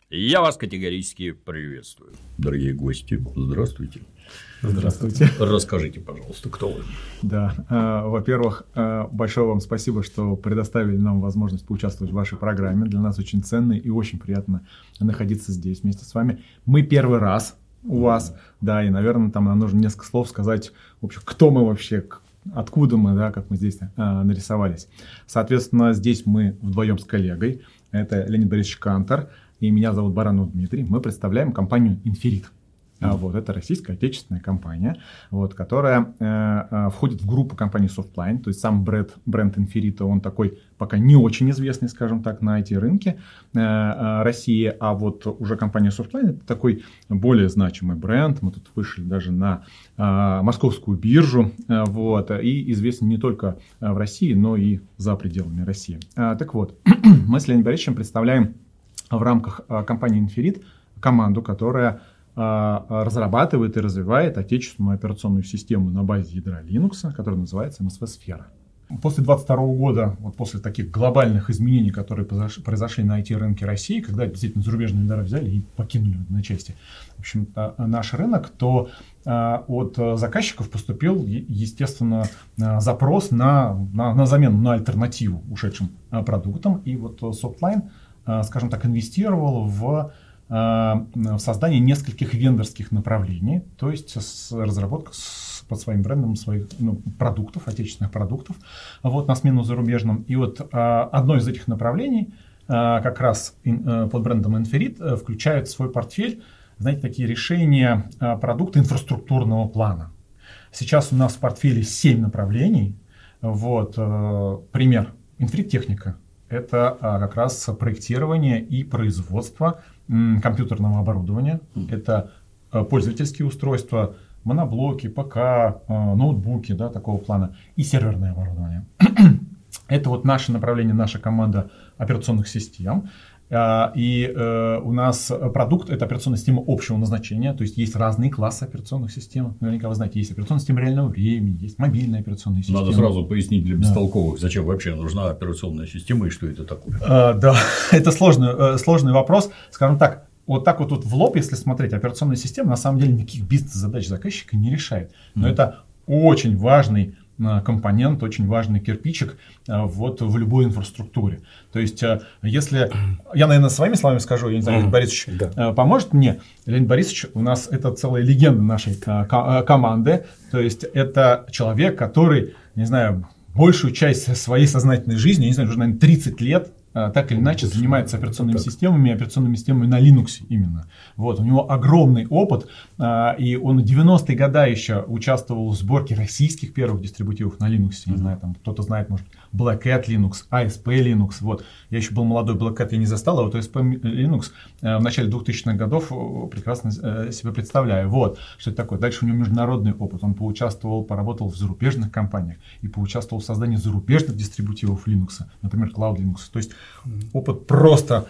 Я вас категорически приветствую. Дорогие гости, здравствуйте. Здравствуйте. Расскажите, пожалуйста, кто вы? Да, во-первых, большое вам спасибо, что предоставили нам возможность поучаствовать в вашей программе. Для нас очень ценно и очень приятно находиться здесь вместе с вами. Мы первый раз у вас, да, и, наверное, там нам нужно несколько слов сказать, в общем, кто мы вообще, откуда мы, да, как мы здесь нарисовались. Соответственно, здесь мы вдвоем с коллегой. Это Леонид Борисович Кантор и меня зовут Баранов Дмитрий. Мы представляем компанию Инферит. Вот, это российская отечественная компания, вот, которая входит в группу компаний Softline. То есть сам бренд Инферита, он такой пока не очень известный, скажем так, на IT-рынке России. А вот уже компания Softline — это такой более значимый бренд. Мы тут вышли даже на московскую биржу. Вот, и известен не только в России, но и за пределами России. Так вот, мы с Леонидом Борисовичем представляем в рамках компании Инферит команду, которая разрабатывает и развивает отечественную операционную систему на базе ядра Linux, которая называется MSV-сфера. После 2022 года, вот после таких глобальных изменений, которые произошли на IT-рынке России, когда действительно зарубежные вендоры взяли и покинули в одночасье, в общем, наш рынок, то от заказчиков поступил, естественно, запрос на замену, на альтернативу ушедшим продуктам. И вот Softline, скажем так, инвестировал в создание нескольких вендорских направлений, то есть разработка под своим брендом своих продуктов, отечественных продуктов, вот, на смену зарубежным. И вот одно из этих направлений, как раз под брендом Инферит, включает в свой портфель, знаете, такие решения продукта инфраструктурного плана. Сейчас у нас в портфеле 7 направлений. Вот, пример. Инферит техника. Это как раз проектирование и производство компьютерного оборудования. Это пользовательские устройства, моноблоки, ПК, ноутбуки, да, такого плана, и серверное оборудование. Это вот наше направление, наша команда операционных систем. И у нас продукт — это операционная система общего назначения, то есть есть разные классы операционных систем. Наверняка вы знаете, есть операционная система реального времени, есть мобильная операционная система. Надо сразу пояснить для бестолковых, зачем вообще нужна операционная система и что это такое. Да, это сложный вопрос. Скажем так, вот так вот в лоб, если смотреть, операционная система на самом деле никаких бизнес-задач заказчика не решает. Но это очень важный компонент, очень важный кирпичик вот в любой инфраструктуре. То есть, если я, наверное, своими словами скажу, я не знаю, Леонид Борисович поможет мне. Леонид Борисович у нас это целая легенда нашей команды. То есть, это человек, который, не знаю, большую часть своей сознательной жизни, я не знаю, уже, наверное, 30 лет, так или иначе занимается операционными системами на Linux именно. Вот, у него огромный опыт, и он в 90-е годы еще участвовал в сборке российских первых дистрибутивов на Linux. Не знаю, там кто-то знает, может, Black Hat Linux, ASP Linux. Вот. Я еще был молодой, Black Hat я не застал, а вот ASP Linux в начале 2000-х годов прекрасно себе представляю. Вот, что это такое. Дальше у него международный опыт. Он поработал в зарубежных компаниях и поучаствовал в создании зарубежных дистрибутивов Linux, например, Cloud Linux. То есть опыт просто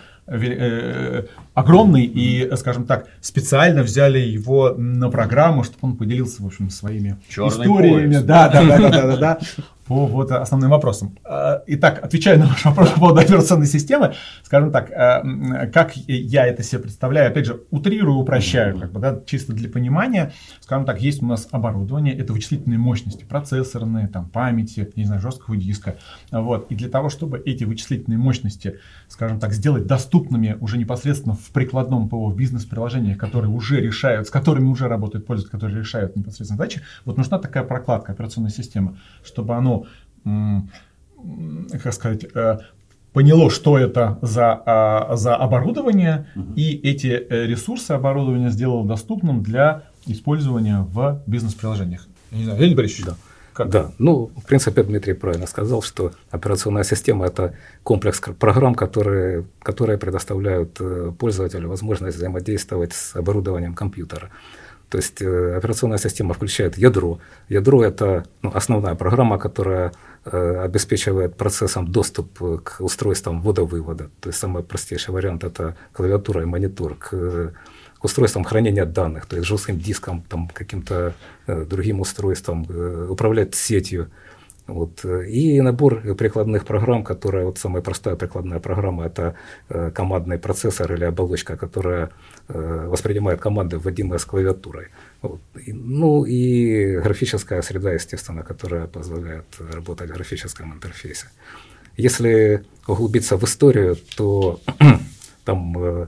огромный, и, скажем так, специально взяли его на программу, чтобы он поделился, в общем, своими историями. Да. По вот основным вопросам. Итак, отвечая на ваш вопрос по поводу операционной системы, скажем так, как я это себе представляю, опять же, утрирую, упрощаю, как бы, да, чисто для понимания, скажем так, есть у нас оборудование, это вычислительные мощности, процессорные, там, памяти, не знаю, жесткого диска, вот, и для того, чтобы эти вычислительные мощности, скажем так, сделать доступными уже непосредственно в прикладном ПО, в бизнес-приложениях, которые уже решают, с которыми уже работают пользователи, которые решают непосредственно задачи, вот нужна такая прокладка, операционная система, чтобы оно, как сказать, поняло, что это за оборудование, и эти ресурсы оборудования сделало доступным для использования в бизнес-приложениях. Не знаю, Леонид Борисович, да. Как? Да, ну, в принципе, Дмитрий правильно сказал, что операционная система – это комплекс программ, которые предоставляют пользователю возможность взаимодействовать с оборудованием компьютера. То есть операционная система включает ядро. Ядро – это основная программа, которая обеспечивает процессам доступ к устройствам ввода-вывода. То есть самый простейший вариант – это клавиатура и монитор к устройствам хранения данных, то есть жестким диском, там, каким-то другим устройством, управлять сетью. Вот. И набор прикладных программ, которая, вот самая простая прикладная программа, это командный процессор или оболочка, которая воспринимает команды, вводимые с клавиатурой. Вот. Ну и графическая среда, естественно, которая позволяет работать в графическом интерфейсе. Если углубиться в историю, то там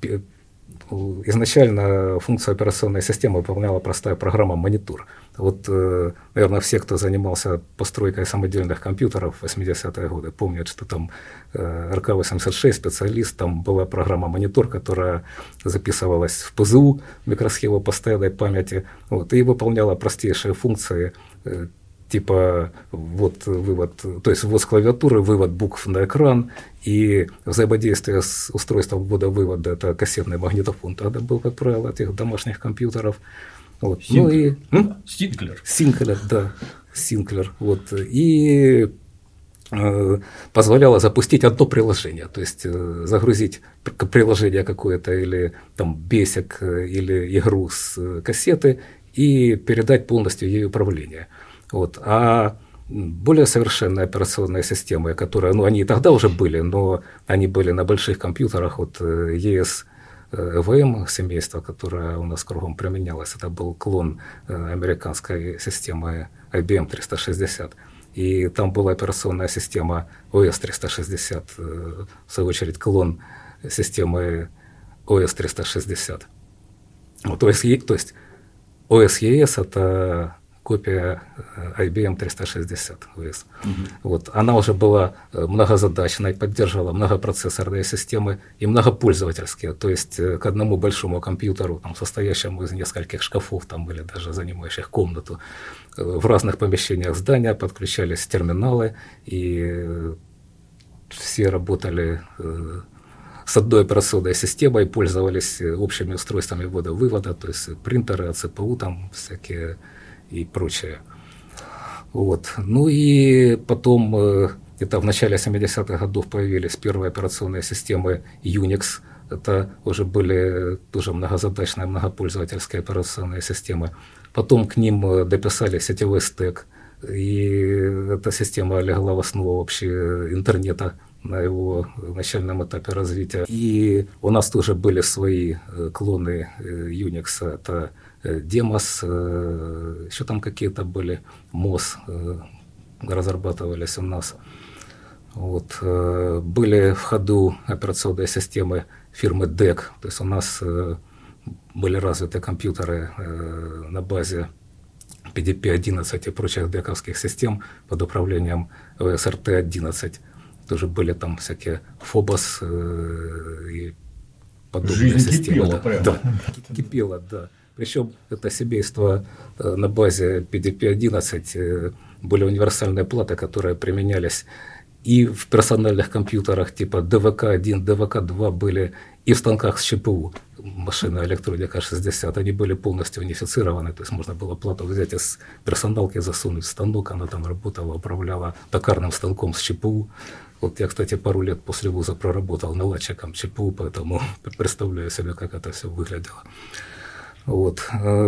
изначально функцию операционной системы выполняла простая программа «Монитор». Вот, наверное, все, кто занимался постройкой самодельных компьютеров в 80-е годы, помнят, что там РК-86 специалист, там была программа «Монитор», которая записывалась в ПЗУ, микросхему постоянной памяти, вот, и выполняла простейшие функции, типа вот вывод, то есть ввод с клавиатуры, вывод букв на экран и взаимодействие с устройством ввода-вывода, это кассетный магнитофон, тогда был, как правило, этих домашних компьютеров. Вот. Ну и Синклер, да, Синклер. Вот. И позволяло запустить одно приложение, то есть загрузить приложение какое-то или там бесик или игру с кассеты и передать полностью ей управление. Вот. А более совершенные операционные системы, которые, ну, они и тогда уже были, но они были на больших компьютерах, вот ES-EVM семейство, которое у нас кругом применялось, это был клон американской системы IBM 360. И там была операционная система OS 360, в свою очередь клон системы OS 360. Вот, то есть OS ES это копия IBM 360 OS. Вот. Она уже была многозадачной, поддерживала многопроцессорные системы и многопользовательские, то есть к одному большому компьютеру, там, состоящему из нескольких шкафов там, или даже занимающих комнату, в разных помещениях здания подключались терминалы, и все работали с одной операционной системой, пользовались общими устройствами ввода-вывода, то есть принтеры, ЦПУ, там всякие и прочее. Вот. Ну и потом, это в начале 70-х годов появились первые операционные системы Unix. Это уже были тоже многозадачные, многопользовательские операционные системы. Потом к ним дописали сетевой стек, и эта система легла в основу вообще интернета на его начальном этапе развития. И у нас тоже были свои клоны Unix, это Demos, еще там какие-то были, MOS разрабатывались у нас. Вот. Были в ходу операционные системы фирмы DEC, то есть у нас были развиты компьютеры на базе PDP-11 и прочих дековских систем под управлением OSRT-11. Тоже были там всякие Phobos и подобные жизнь системы. Кипела, прямо. Да, кипела, да. Причем это семейство на базе PDP-11 были универсальные платы, которые применялись и в персональных компьютерах типа DVK-1, DVK-2 были и в станках с ЧПУ, машина электроника 60, они были полностью унифицированы, то есть можно было плату взять из персоналки, засунуть в станок, она там работала, управляла токарным станком с ЧПУ. Вот я, кстати, пару лет после вуза проработал наладчиком ЧПУ, поэтому представляю себе, как это все выглядело. Вот.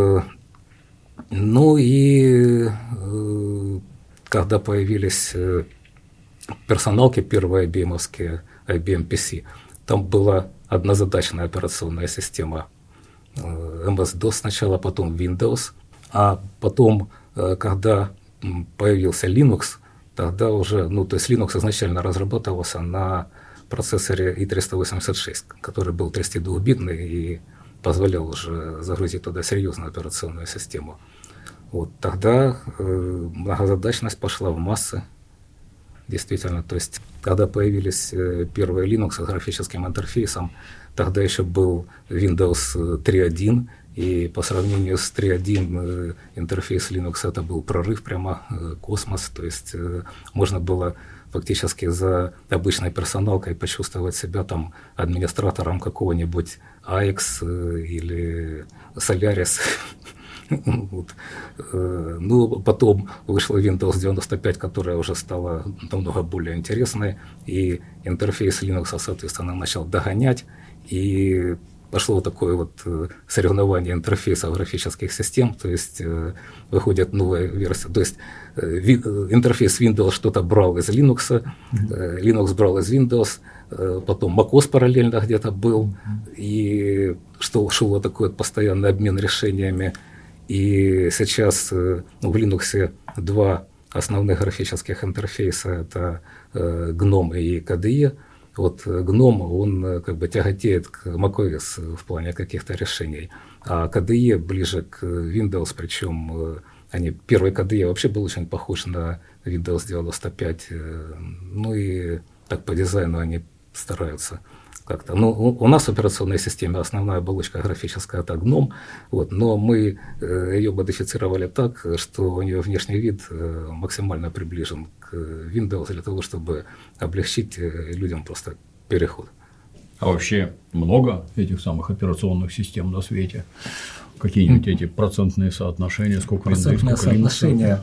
Ну и когда появились персоналки первые IBM-овские, IBM PC, там была однозадачная операционная система MS-DOS сначала, потом Windows, а потом, когда появился Linux, тогда уже, ну, то есть Linux изначально разрабатывался на процессоре i386, который был 32-битный и позволял уже загрузить туда серьезную операционную систему. Вот тогда многозадачность пошла в массы. Действительно, то есть, когда появились первые Linux с графическим интерфейсом, тогда еще был Windows 3.1, и по сравнению с 3.1 интерфейс Linux это был прорыв, прямо космос, то есть можно было фактически за обычной персоналкой почувствовать себя там администратором какого-нибудь AX или Solaris. Вот. Ну, потом вышла Windows 95, которая уже стала намного более интересной, и интерфейс Linux, соответственно, начал догонять, и пошло такое вот соревнование интерфейсов графических систем, то есть выходит новая версия, то есть интерфейс Windows что-то брал из Linux, Linux брал из Windows, потом macOS параллельно где-то был, и что шел вот такой вот постоянный обмен решениями, и сейчас в Linux два основных графических интерфейса, это GNOME и KDE. Вот GNOME, он как бы тяготеет к macOS в плане каких-то решений, а KDE ближе к Windows, причем первый KDE вообще был очень похож на Windows 95, ну и так по дизайну они стараются как-то. Ну, у нас в операционной системе основная оболочка графическая, это GNOME, вот, но мы ее модифицировали так, что у нее внешний вид максимально приближен к Windows для того, чтобы облегчить людям просто переход. А вообще много этих самых операционных систем на свете? Какие-нибудь эти процентные соотношения, сколько Windows, сколько соотношения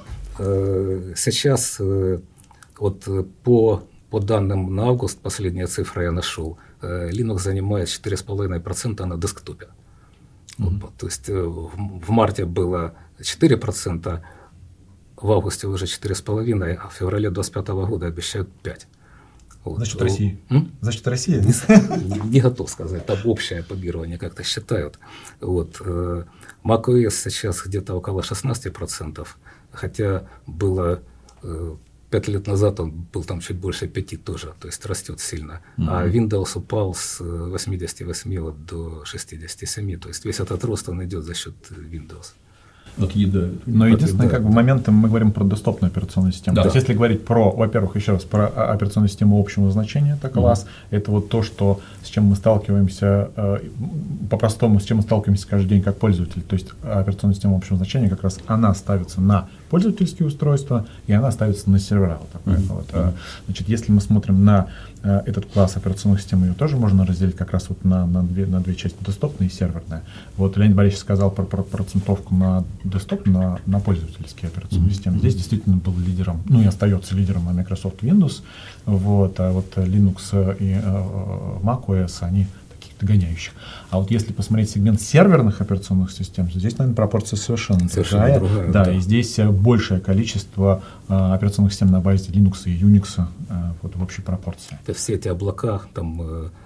сейчас вот по данным на август, последняя цифра я нашел, Linux занимает 4,5% на десктопе. Вот, то есть в марте было 4%, в августе уже 4,5%, а в феврале 2025 года обещают 5%. Вот. За счет России? За счет России? Не готов сказать, там общее побирование как-то считают. Вот. macOS сейчас где-то около 16%, хотя было 5 лет назад он был там чуть больше 5 тоже, то есть растет сильно. А Windows упал с 88 вот до 67, то есть весь этот рост он идет за счет Windows. Отъедают. Но единственное, как бы моментом мы говорим про десктопную операционную систему. Да. То есть, если говорить про, во-первых, еще раз, про операционную систему общего значения, это класс, это вот то, что, с чем мы сталкиваемся, по-простому, с чем мы сталкиваемся каждый день как пользователь. То есть, операционная система общего значения, как раз она ставится на пользовательские устройства, и она ставится на сервера. Значит, если мы смотрим на этот класс операционных систем, ее тоже можно разделить как раз вот на две части, десктопная и серверная. Вот Леонид Борисович сказал про процентовку на десктоп, на пользовательские операционные системы. Здесь действительно был лидером, ну и остается лидером Microsoft Windows, вот, а вот Linux и macOS, они таких догоняющих. А вот если посмотреть сегмент серверных операционных систем, то здесь, наверное, пропорция совершенно другая. Да, и здесь большее количество операционных систем на базе Linux и Unix вот, в общей пропорции. Это все эти облака, там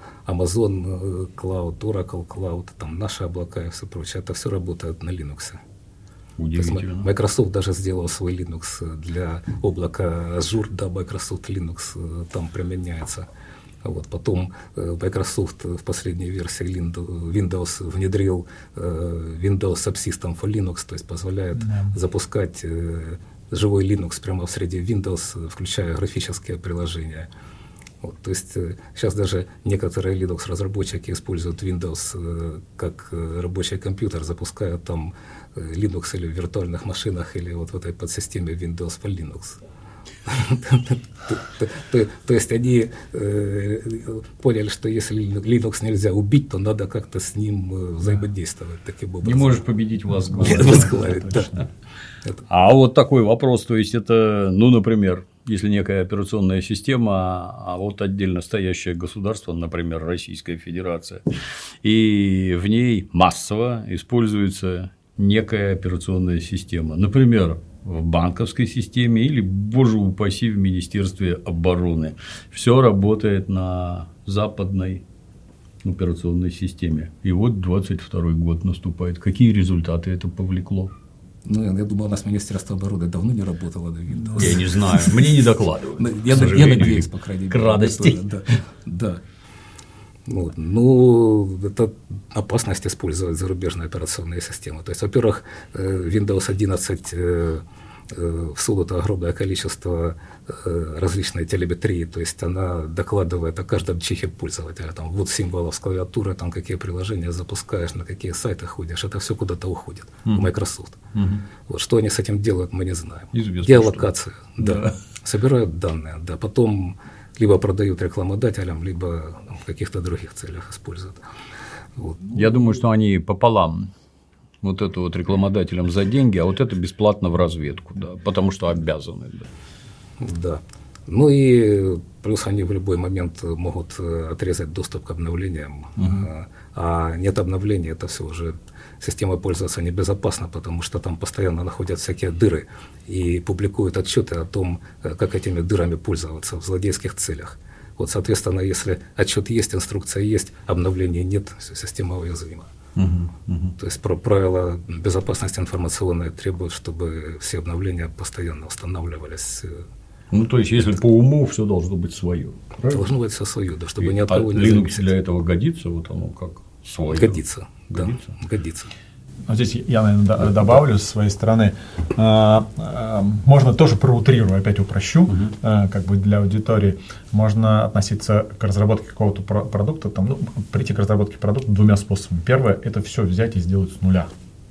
Amazon Cloud, Oracle Cloud, там наши облака и все прочее, это все работает на Linux. Удивительно. Microsoft даже сделал свой Linux для облака Azure, да, Microsoft Linux там применяется. Вот. Потом Microsoft в последней версии Windows внедрил Windows Subsystem for Linux, то есть позволяет запускать живой Linux прямо в среде Windows, включая графические приложения. Вот, то есть сейчас даже некоторые Linux-разработчики используют Windows как рабочий компьютер, запуская там Linux или в виртуальных машинах, или вот в этой подсистеме Windows for Linux. То есть они поняли, что если Linux нельзя убить, то надо как-то с ним взаимодействовать таким образом. Не можешь победить возглавить. Да. А вот такой вопрос, то есть это, ну, например, если некая операционная система, а вот отдельно стоящее государство, например, Российская Федерация, и в ней массово используется некая операционная система, например, в банковской системе или, боже упаси, в Министерстве обороны. Все работает на западной операционной системе. И вот 22-й год наступает. Какие результаты это повлекло? Ну, я думаю, у нас Министерство обороны давно не работало на Windows. Я не знаю, мне не докладывают. Я надеюсь, по крайней мере. К радости. Да. Вот. Ну, это опасность использовать зарубежные операционные системы. То есть, во-первых, Windows 11 всунуто огромное количество различной телеметрии, то есть она докладывает о каждом чихе пользователя, там вот символов с клавиатуры, там какие приложения запускаешь, на какие сайты ходишь, это все куда-то уходит в Microsoft. Вот, что они с этим делают, мы не знаем. Геолокация, да. Собирают данные, да, потом либо продают рекламодателям, либо в каких-то других целях используют. Вот. Я думаю, что они пополам. Вот это вот рекламодателям за деньги, а вот это бесплатно в разведку, да, потому что обязаны. Да. Ну и плюс они в любой момент могут отрезать доступ к обновлениям, а нет обновления, это все уже системой пользоваться небезопасно, потому что там постоянно находят всякие дыры и публикуют отчеты о том, как этими дырами пользоваться в злодейских целях. Вот, соответственно, если отчет есть, инструкция есть, обновления нет, система уязвима. То есть правила безопасности информационной требуют, чтобы все обновления постоянно устанавливались. Ну, то есть, если по уму все должно быть свое. Должно быть все свое, да, чтобы ни от кого не Linux зависеть. для этого годится, вот оно как свое. Годится, да, годится. Здесь я, наверное, добавлю со своей стороны. Можно тоже проутрирую, опять упрощу, как бы для аудитории. Можно относиться к разработке какого-то продукта, там, ну, прийти к разработке продукта двумя способами. Первое – это все взять и сделать с нуля.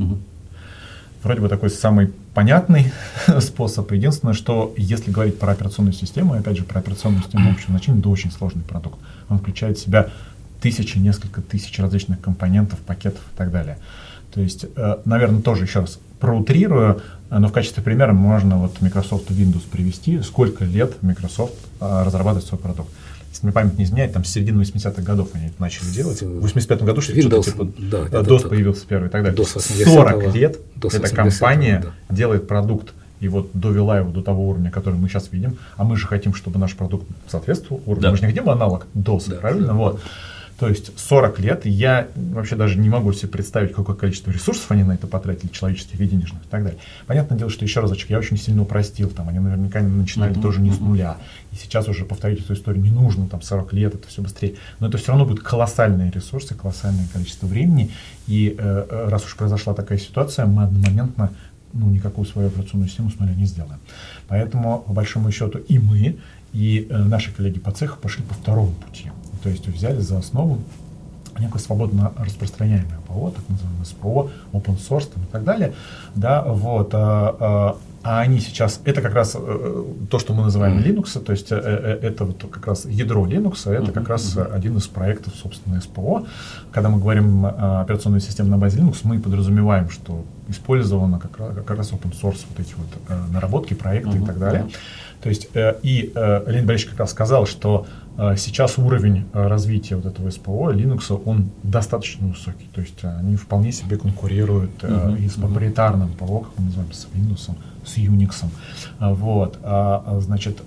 Вроде бы такой самый понятный способ. Единственное, что если говорить про операционную систему, и опять же про операционную систему общего значения, это очень сложный продукт. Он включает в себя несколько тысяч различных компонентов, пакетов и так далее. То есть, наверное, тоже еще раз проутрирую, но в качестве примера можно вот Microsoft Windows привести, сколько лет Microsoft разрабатывает свой продукт. Если мне память не изменяет, там с середины 80-х годов они это начали делать. В 85-м году что-то типа DOS появился первый и так далее. 40 лет эта компания делает продукт и вот довела его до того уровня, который мы сейчас видим, а мы же хотим, чтобы наш продукт соответствовал уровню. Да. Мы же не хотим аналог DOS, правильно? Да. Вот. То есть 40 лет, я вообще даже не могу себе представить, какое количество ресурсов они на это потратили, человеческих и денежных и так далее. Понятное дело, что еще разочек, я очень сильно упростил, там, они наверняка начинали тоже не с нуля. И сейчас уже повторить эту историю не нужно, там 40 лет, это все быстрее. Но это все равно будут колоссальные ресурсы, колоссальное количество времени. И раз уж произошла такая ситуация, мы одномоментно никакую свою операционную систему с нуля не сделаем. Поэтому, по большому счету, и мы, и наши коллеги по цеху пошли по второму пути. То есть взяли за основу некое свободно распространяемое ПО, так называемое СПО, open source и так далее. Да, вот, а они сейчас, это как раз то, что мы называем Linux, то есть это вот как раз ядро Linux, это как раз один из проектов, собственно, СПО. Когда мы говорим о операционной системе на базе Linux, мы подразумеваем, что использовано как раз open source, вот эти вот наработки, проекты и так далее. То есть и Леонид Борисович как раз сказал, что сейчас уровень развития вот этого СПО, Linux, он достаточно высокий. То есть они вполне себе конкурируют и с проприетарным ПО, как мы называем, с Windows, с Unix. Вот, значит,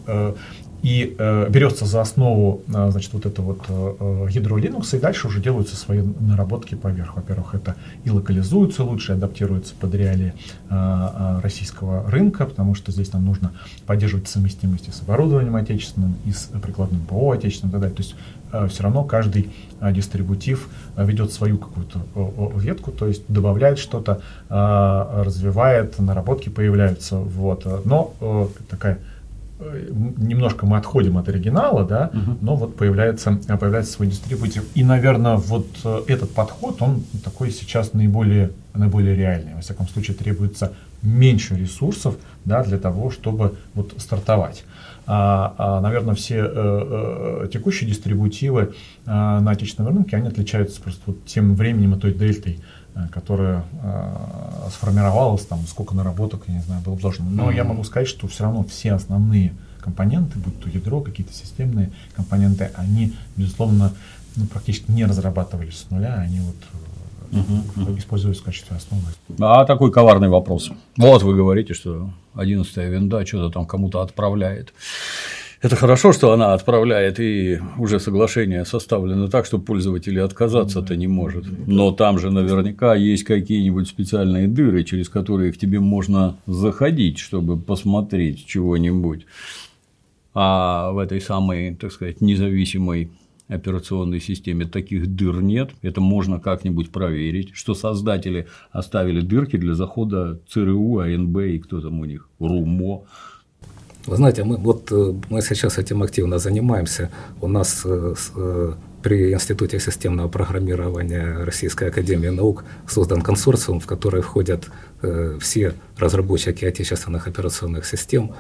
и берется за основу, значит, вот это вот ядро Linux, и дальше уже делаются свои наработки поверх. Во-первых, это и локализуется лучше, адаптируется под реалии российского рынка, потому что здесь нам нужно поддерживать совместимость и с оборудованием отечественным, и с прикладным ПО отечественным и так далее. То есть все равно каждый дистрибутив ведет свою какую-то ветку, то есть добавляет что-то, развивает, наработки появляются. Вот. Но такая немножко мы отходим от оригинала, да, но вот появляется свой дистрибутив. И, наверное, вот этот подход, он такой сейчас наиболее реальный. Во всяком случае, требуется меньше ресурсов, да, для того, чтобы вот стартовать. Наверное, все текущие дистрибутивы на отечественном рынке, они отличаются просто вот тем временем и той дельтой, которая сформировалась, там, сколько наработок, я не знаю, было вложено. Но я могу сказать, что все равно все основные компоненты, будь то ядро, какие-то системные компоненты, они, безусловно, практически не разрабатывались с нуля, они вот используются в качестве основы. А такой коварный вопрос. Вот вы говорите, что 11-я винда что-то там кому-то отправляет. Это хорошо, что она отправляет, и уже соглашение составлено так, что пользователь отказаться-то не может. Но там же наверняка есть какие-нибудь специальные дыры, через которые к тебе можно заходить, чтобы посмотреть чего-нибудь. А в этой самой, так сказать, независимой операционной системе таких дыр нет. Это можно как-нибудь проверить, что создатели оставили дырки для захода ЦРУ, АНБ и кто там у них, РУМО. Вы знаете, мы сейчас этим активно занимаемся. У нас при Институте системного программирования Российской академии наук создан консорциум, в который входят все разработчики отечественных операционных систем,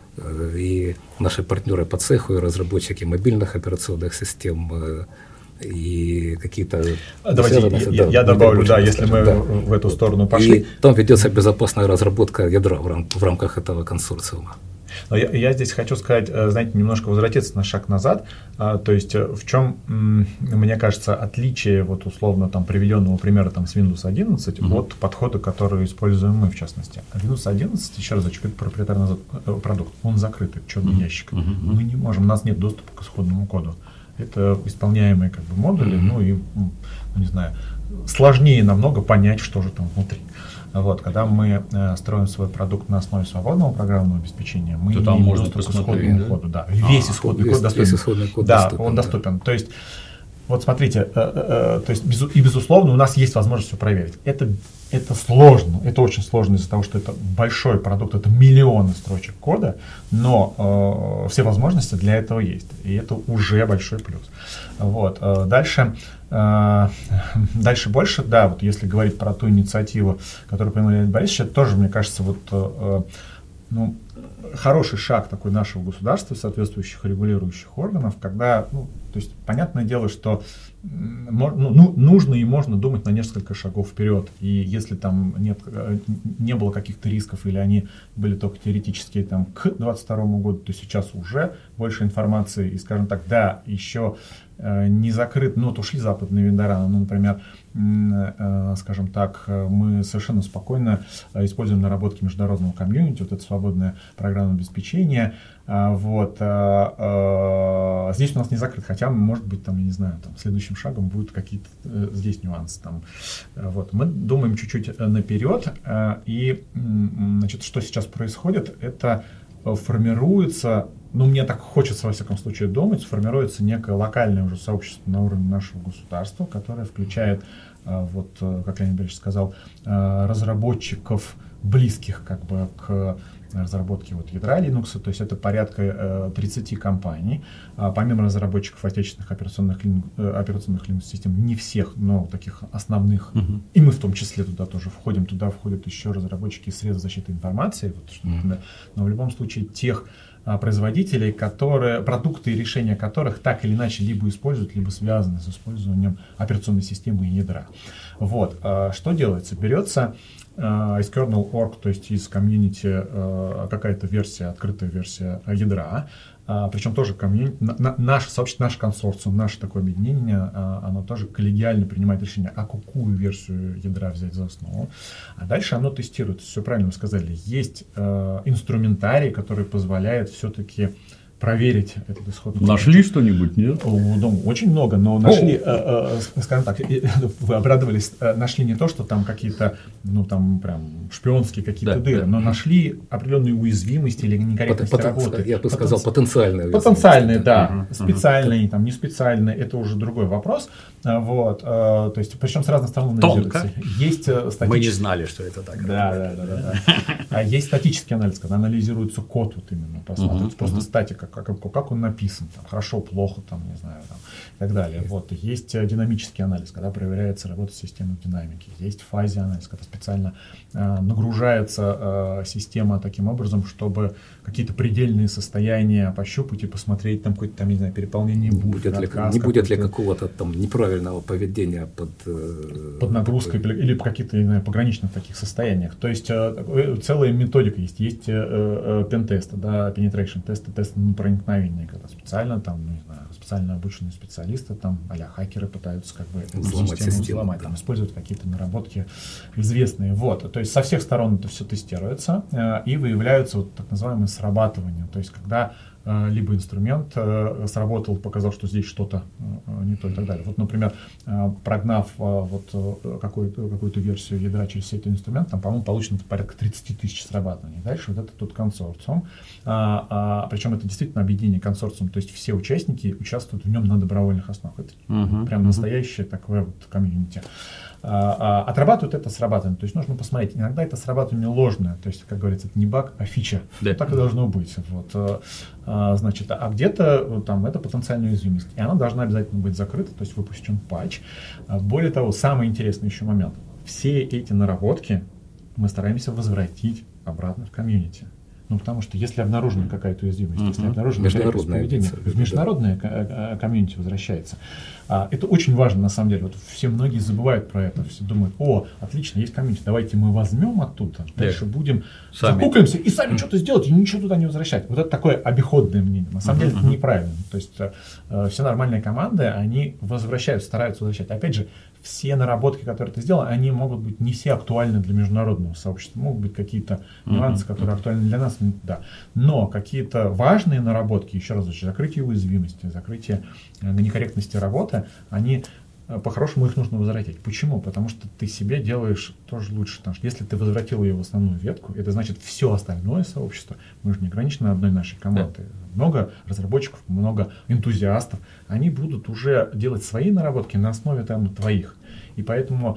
и наши партнеры по цеху, и разработчики мобильных операционных систем, и какие-то... Давайте я добавлю, да, если мы в эту сторону пошли. И там ведется безопасная разработка ядра в рамках этого консорциума. Но я здесь хочу сказать, знаете, немножко возвратиться на шаг назад. То есть в чем, мне кажется, отличие вот условно там приведенного примера там, с Windows 11 от подхода, который используем мы в частности. Windows 11, еще раз, это проприетарный продукт, он закрытый, черный ящик. Мы не можем, у нас нет доступа к исходному коду. Это исполняемые как бы модули, ну и, не знаю, сложнее намного понять, что же там внутри. Вот, когда мы строим свой продукт на основе свободного программного обеспечения, мы имеем доступ к исходному коду. Да. Весь исходный код доступен. Весь исходный код доступен. Он доступен. То есть, вот смотрите, то есть, безусловно, у нас есть возможность все проверить. Это сложно, это очень сложно из-за того, что это большой продукт, это миллионы строчек кода, но все возможности для этого есть, и это уже большой плюс. Вот. Дальше больше, да, вот если говорить про ту инициативу, которую принял Леонид Борисович, это тоже, мне кажется, вот, ну, хороший шаг такой нашего государства, соответствующих регулирующих органов, когда, ну, то есть, понятное дело, что нужно и можно думать на несколько шагов вперед. И если там не было каких-то рисков, или они были только теоретические там, к 2022 году, то сейчас уже больше информации. И, скажем так, да, еще не закрыт, ну, вот ушли западные вендора, ну, например, скажем так, мы совершенно спокойно используем наработки международного комьюнити, вот это свободное программное обеспечение. Вот. Здесь у нас не закрыт, хотя, может быть, там, я не знаю, там, следующим шагом будут какие-то здесь нюансы. Там. Вот. Мы думаем чуть-чуть наперед, и, значит, что сейчас происходит, это формируется, ну, мне так хочется, во всяком случае, думать, формируется некое локальное уже сообщество на уровне нашего государства, которое включает, вот, как Леонид Борисович сказал, разработчиков, близких как бы к разработке вот ядра Linux, то есть это порядка 30 компаний. Помимо разработчиков отечественных операционных Linux-систем, не всех, но таких основных, и мы в том числе туда тоже входим, туда входят еще разработчики средств защиты информации, вот, что, например, но в любом случае тех производителей, продукты и решения которых так или иначе либо используют, либо связаны с использованием операционной системы и ядра. Вот. Что делается? Берется из kernel.org, то есть из комьюнити, какая-то версия, открытая версия ядра, причем тоже наше сообщество, наш консорциум, наше такое объединение, оно тоже коллегиально принимает решение, а какую версию ядра взять за основу. А дальше оно тестирует. Все правильно вы сказали. Есть инструментарий, который позволяет все-таки проверить этот исходный код. Нашли что-нибудь, нет? Ну, очень много, но нашли, скажем так, вы обрадовались, нашли не то, что там какие-то, ну, там прям шпионские какие-то дыры, но нашли определенные уязвимости или некорректности работы. Я бы сказал, потенциальные уязвимости. Потенциальные, да. Специальные, там, не специальные, это уже другой вопрос. Вот, то есть, причем с разных сторон анализируется. Есть статический... Мы не знали, что это так. Да. Есть статический анализ, когда анализируется код вот именно, посмотрится просто статика, как он написан, там, хорошо, плохо, там, не знаю, там, и так далее. Вот. Есть динамический анализ, когда проверяется работа системы динамики. Есть фазе анализ, когда специально нагружается система таким образом, чтобы какие-то предельные состояния пощупать и посмотреть, там какое-то, там, не знаю, переполнение не будет ли какого-то там неправильного поведения под нагрузкой или каких-то, не знаю, пограничных таких состояниях. То есть целая методика есть. Есть пентесты, да, penetration тесты, тесты на проникновение, когда специально там, не знаю, специально обученные специалисты, там, а-ля хакеры пытаются как бы систему взломать, да. Там, используют какие-то наработки известные. Вот. То есть со всех сторон это все тестируется и выявляются вот так называемые срабатывания. То есть когда либо инструмент сработал, показал, что здесь что-то не то и так далее. Вот, например, прогнав вот какую-то версию ядра через сеть инструмент, там, по-моему, получено порядка 30 тысяч срабатываний. Дальше вот это тот консорциум. Причем это действительно объединение консорциум, то есть все участники участвуют в нем на добровольных основах. Это прям настоящее такое вот комьюнити. Отрабатывают это срабатывание. То есть нужно посмотреть. Иногда это срабатывание ложное. То есть, как говорится, это не баг, а фича. Да. Так и должно быть. Вот. Значит, а где-то там это потенциальная уязвимость. И она должна обязательно быть закрыта, то есть выпущен патч. Более того, самый интересный еще момент. Все эти наработки мы стараемся возвратить обратно в комьюнити. Ну, потому что если обнаружена какая-то уязвимость, если обнаружено международное поведение, в международное комьюнити возвращается. Это очень важно, на самом деле. Вот все многие забывают про это. Все думают, отлично, есть комьюнити, давайте мы возьмем оттуда, дальше будем закукаемся и сами что-то сделать, и ничего туда не возвращать. Вот это такое обиходное мнение. На самом деле это неправильно. То есть все нормальные команды, они возвращают, стараются возвращать. Опять же, все наработки, которые ты сделал, они могут быть не все актуальны для международного сообщества. Могут быть какие-то нюансы, которые актуальны для нас, да. Но какие-то важные наработки, еще раз, закрытие уязвимости, закрытие некорректности работы, они по-хорошему их нужно возвратить. Почему? Потому что ты себе делаешь тоже лучше. Потому что если ты возвратил ее в основную ветку, это значит все остальное сообщество, мы же не ограничены одной нашей командой. Много разработчиков, много энтузиастов, они будут уже делать свои наработки на основе твоих. И поэтому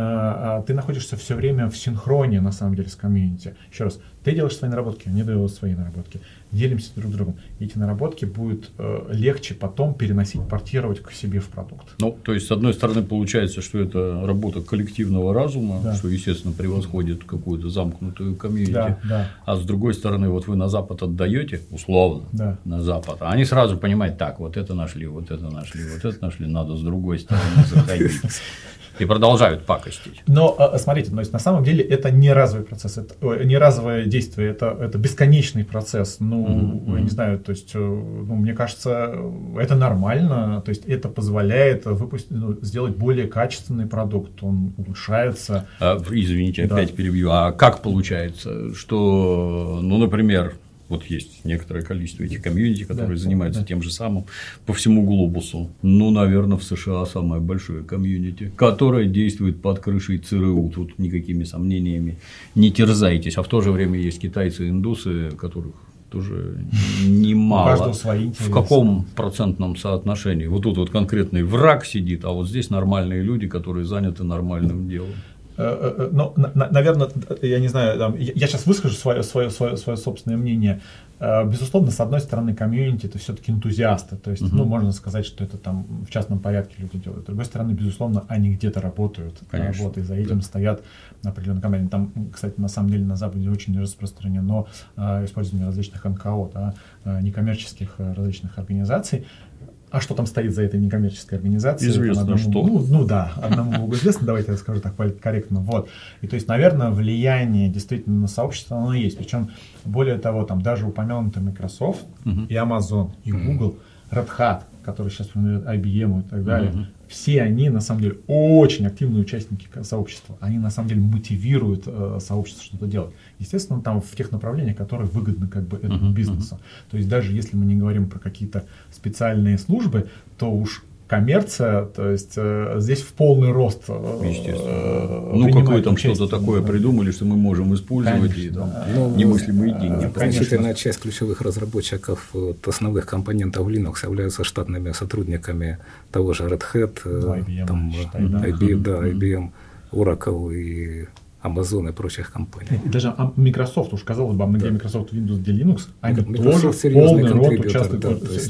ты находишься все время в синхроне, на самом деле, с комьюнити. Еще раз, ты делаешь свои наработки, они делают свои наработки. Делимся друг с другом. И эти наработки будет легче потом переносить, портировать к себе в продукт. Ну, то есть, с одной стороны, получается, что это работа коллективного разума, что, естественно, превосходит какую-то замкнутую комьюнити. А с другой стороны, вот вы на Запад отдаете, условно, на Запад, а они сразу понимают, так, вот это нашли, вот это нашли, вот это нашли, надо с другой стороны заходить. И продолжают пакостить. Но смотрите, то есть на самом деле это не разовый процесс, это не разовое действие, это бесконечный процесс. Я не знаю, то есть, мне кажется, это нормально, то есть это позволяет сделать более качественный продукт, он улучшается. Извините, опять перебью. А как получается, что, например, вот есть некоторое количество этих комьюнити, которые занимаются тем же самым по всему глобусу. Наверное, в США самое большое комьюнити, которое действует под крышей ЦРУ. Тут никакими сомнениями не терзайтесь. А в то же время есть китайцы и индусы, которых тоже немало. У каждого свои интересы. В каком процентном соотношении? Вот тут вот конкретный враг сидит, а вот здесь нормальные люди, которые заняты нормальным делом. Наверное, я не знаю, я сейчас выскажу свое собственное мнение. Безусловно, с одной стороны, комьюнити это все-таки энтузиасты, то есть, можно сказать, что это там в частном порядке люди делают. С другой стороны, безусловно, они где-то работают, и за этим стоят определенные компании. Там, кстати, на самом деле на Западе очень распространено использование различных НКО, некоммерческих различных организаций. А что там стоит за этой некоммерческой организацией? Известно, что. Одному Богу известно, давайте я скажу так корректно. Вот. И то есть, наверное, влияние действительно на сообщество, оно есть. Причем, более того, там даже упомянутый Microsoft и Amazon, и Google, Red Hat, который сейчас принадлежит IBM и так далее, все они, на самом деле, очень активные участники сообщества. Они, на самом деле, мотивируют сообщество что-то делать. Естественно, там в тех направлениях, которые выгодны этому бизнесу. То есть, даже если мы не говорим про какие-то специальные службы, то уж коммерция, то есть здесь в полный рост. Естественно. Какое там что-то такое придумали, что мы можем использовать, конечно, и немыслимые деньги. Значительная часть ключевых разработчиков основных компонентов Linux являются штатными сотрудниками того же Red Hat, IBM, Oracle и Amazon и прочих компаний. И даже Microsoft, уж казалось бы, где Microsoft Windows, где Linux, они тоже в полный рот участвуют.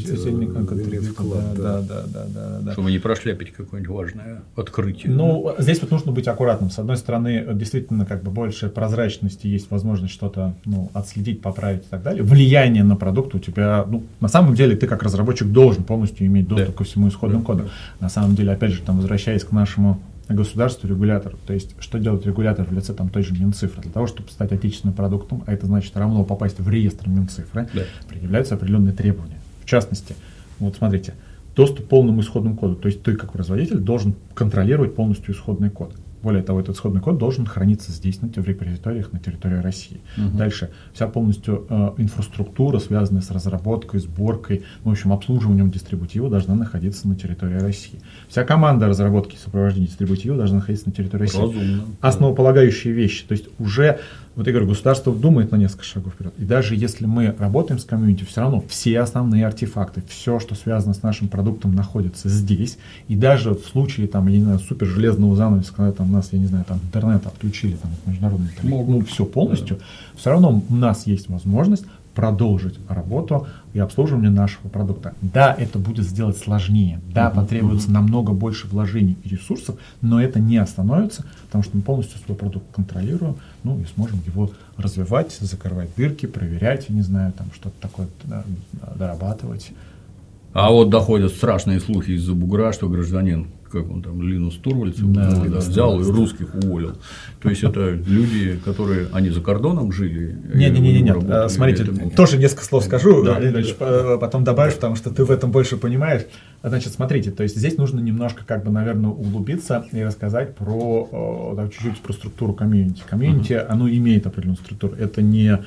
Чтобы не прошляпить какое-нибудь важное открытие. Здесь вот нужно быть аккуратным. С одной стороны, действительно, больше прозрачности, есть возможность что-то отследить, поправить и так далее. Влияние на продукт у тебя, на самом деле, ты как разработчик должен полностью иметь доступ ко всему исходному коду. На самом деле, опять же, возвращаясь к нашему государству, регулятору. То есть, что делает регулятор в лице той же Минцифры? Для того, чтобы стать отечественным продуктом, а это значит равно попасть в реестр Минцифры, предъявляются определенные требования. В частности, вот смотрите, доступ к полному исходному коду. То есть, ты как производитель должен контролировать полностью исходный код. Более того, этот исходный код должен храниться здесь, в репозиториях на территории России. Дальше вся полностью инфраструктура, связанная с разработкой, сборкой, в общем, обслуживанием дистрибутива, должна находиться на территории России. Вся команда разработки и сопровождения дистрибутива должна находиться на территории России. Разумно. Основополагающие вещи. То есть уже, вот я говорю, государство думает на несколько шагов вперед. И даже если мы работаем с комьюнити, все равно все основные артефакты, все, что связано с нашим продуктом, находится здесь. И даже в случае, супер железного занавеса, когда у нас, интернет отключили, международный, все полностью, все равно у нас есть возможность продолжить работу и обслуживание нашего продукта. Да, это будет сделать сложнее, да, потребуется намного больше вложений и ресурсов, но это не остановится, потому что мы полностью свой продукт контролируем, ну и сможем его развивать, закрывать дырки, проверять, не знаю, там что-то такое дорабатывать. А вот доходят страшные слухи из-за бугра, что гражданин, как он там, Линус Турвальдсов, взял и русских уволил. То есть это люди, которые, они за кордоном жили? Нет. Смотрите, тоже несколько слов скажу, Леонидович, потом добавишь, потому что ты в этом больше понимаешь. Значит, смотрите, то есть здесь нужно немножко, как бы, наверное, углубиться и рассказать про чуть-чуть про структуру комьюнити. Комьюнити, оно имеет определенную структуру. Это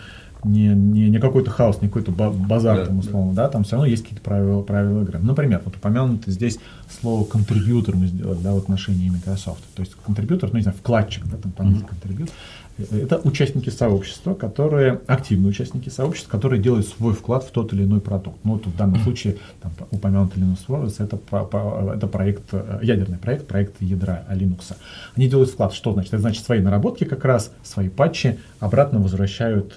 не какой-то хаос, не какой-то базар, там, условно, да, там все равно есть какие-то правила игры. Например, вот упомянуто здесь слово контрибьютор мы сделали, да, в отношении Microsoft. То есть контрибьютор, ну не знаю, вкладчик, да, там по-английски контрибьютор. Это участники сообщества, которые, активные участники сообщества, которые делают свой вклад в тот или иной продукт. Ну, вот в данном случае там, упомянутый Linux Torvalds, это проект, ядерный проект ядра Linux. Они делают вклад. Что значит? Это значит, свои наработки как раз, свои патчи обратно возвращают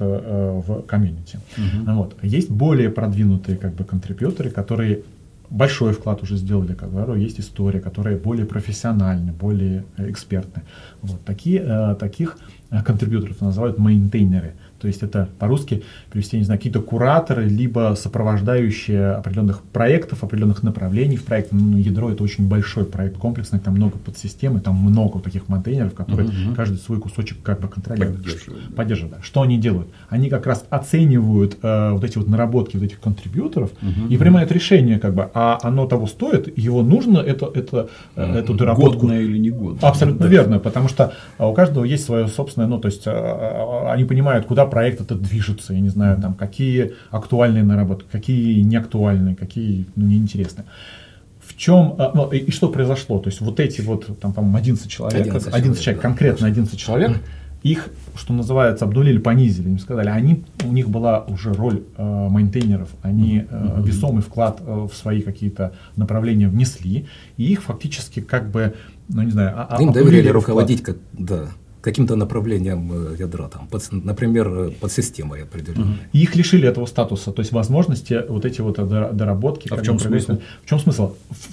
в комьюнити. Вот. Есть более продвинутые как бы контрибьюторы, которые большой вклад уже сделали, как говорю, есть история, которые более профессиональны, более экспертны. Вот. Таких контрибьюторов называют мейнтейнеры. То есть это по-русски перевести, не знаю, какие-то кураторы, либо сопровождающие определенных проектов, определенных направлений в проекте. Ну, ядро — это очень большой проект, комплексный, там много подсистем, и там много таких мейнтейнеров, которые каждый свой кусочек как бы контролируют. Поддерживают. Да. Что они делают? Они как раз оценивают вот эти вот наработки вот этих контрибьюторов и принимают решение, как бы, а оно того стоит, его нужно, эту доработку. Годное или не годное. Абсолютно верно, потому что у каждого есть свое собственное, ну, то есть они понимают, куда проект этот движется, я не знаю, там, какие актуальные наработки, какие неактуальные, какие неинтересные. В чем, и что произошло? То есть вот эти вот, там, по-моему, 11 человек, конкретно 11 человек, их, что называется, обнулили, понизили, им сказали, у них была уже роль мейнтейнеров, они весомый вклад в свои какие-то направления внесли, и их фактически как бы, ну не знаю, им доверили руководить каким-то направлением ядра, там, например, подсистемой определенной. И их лишили этого статуса, то есть возможности вот эти вот доработки. А в чем смысл? В чем смысл?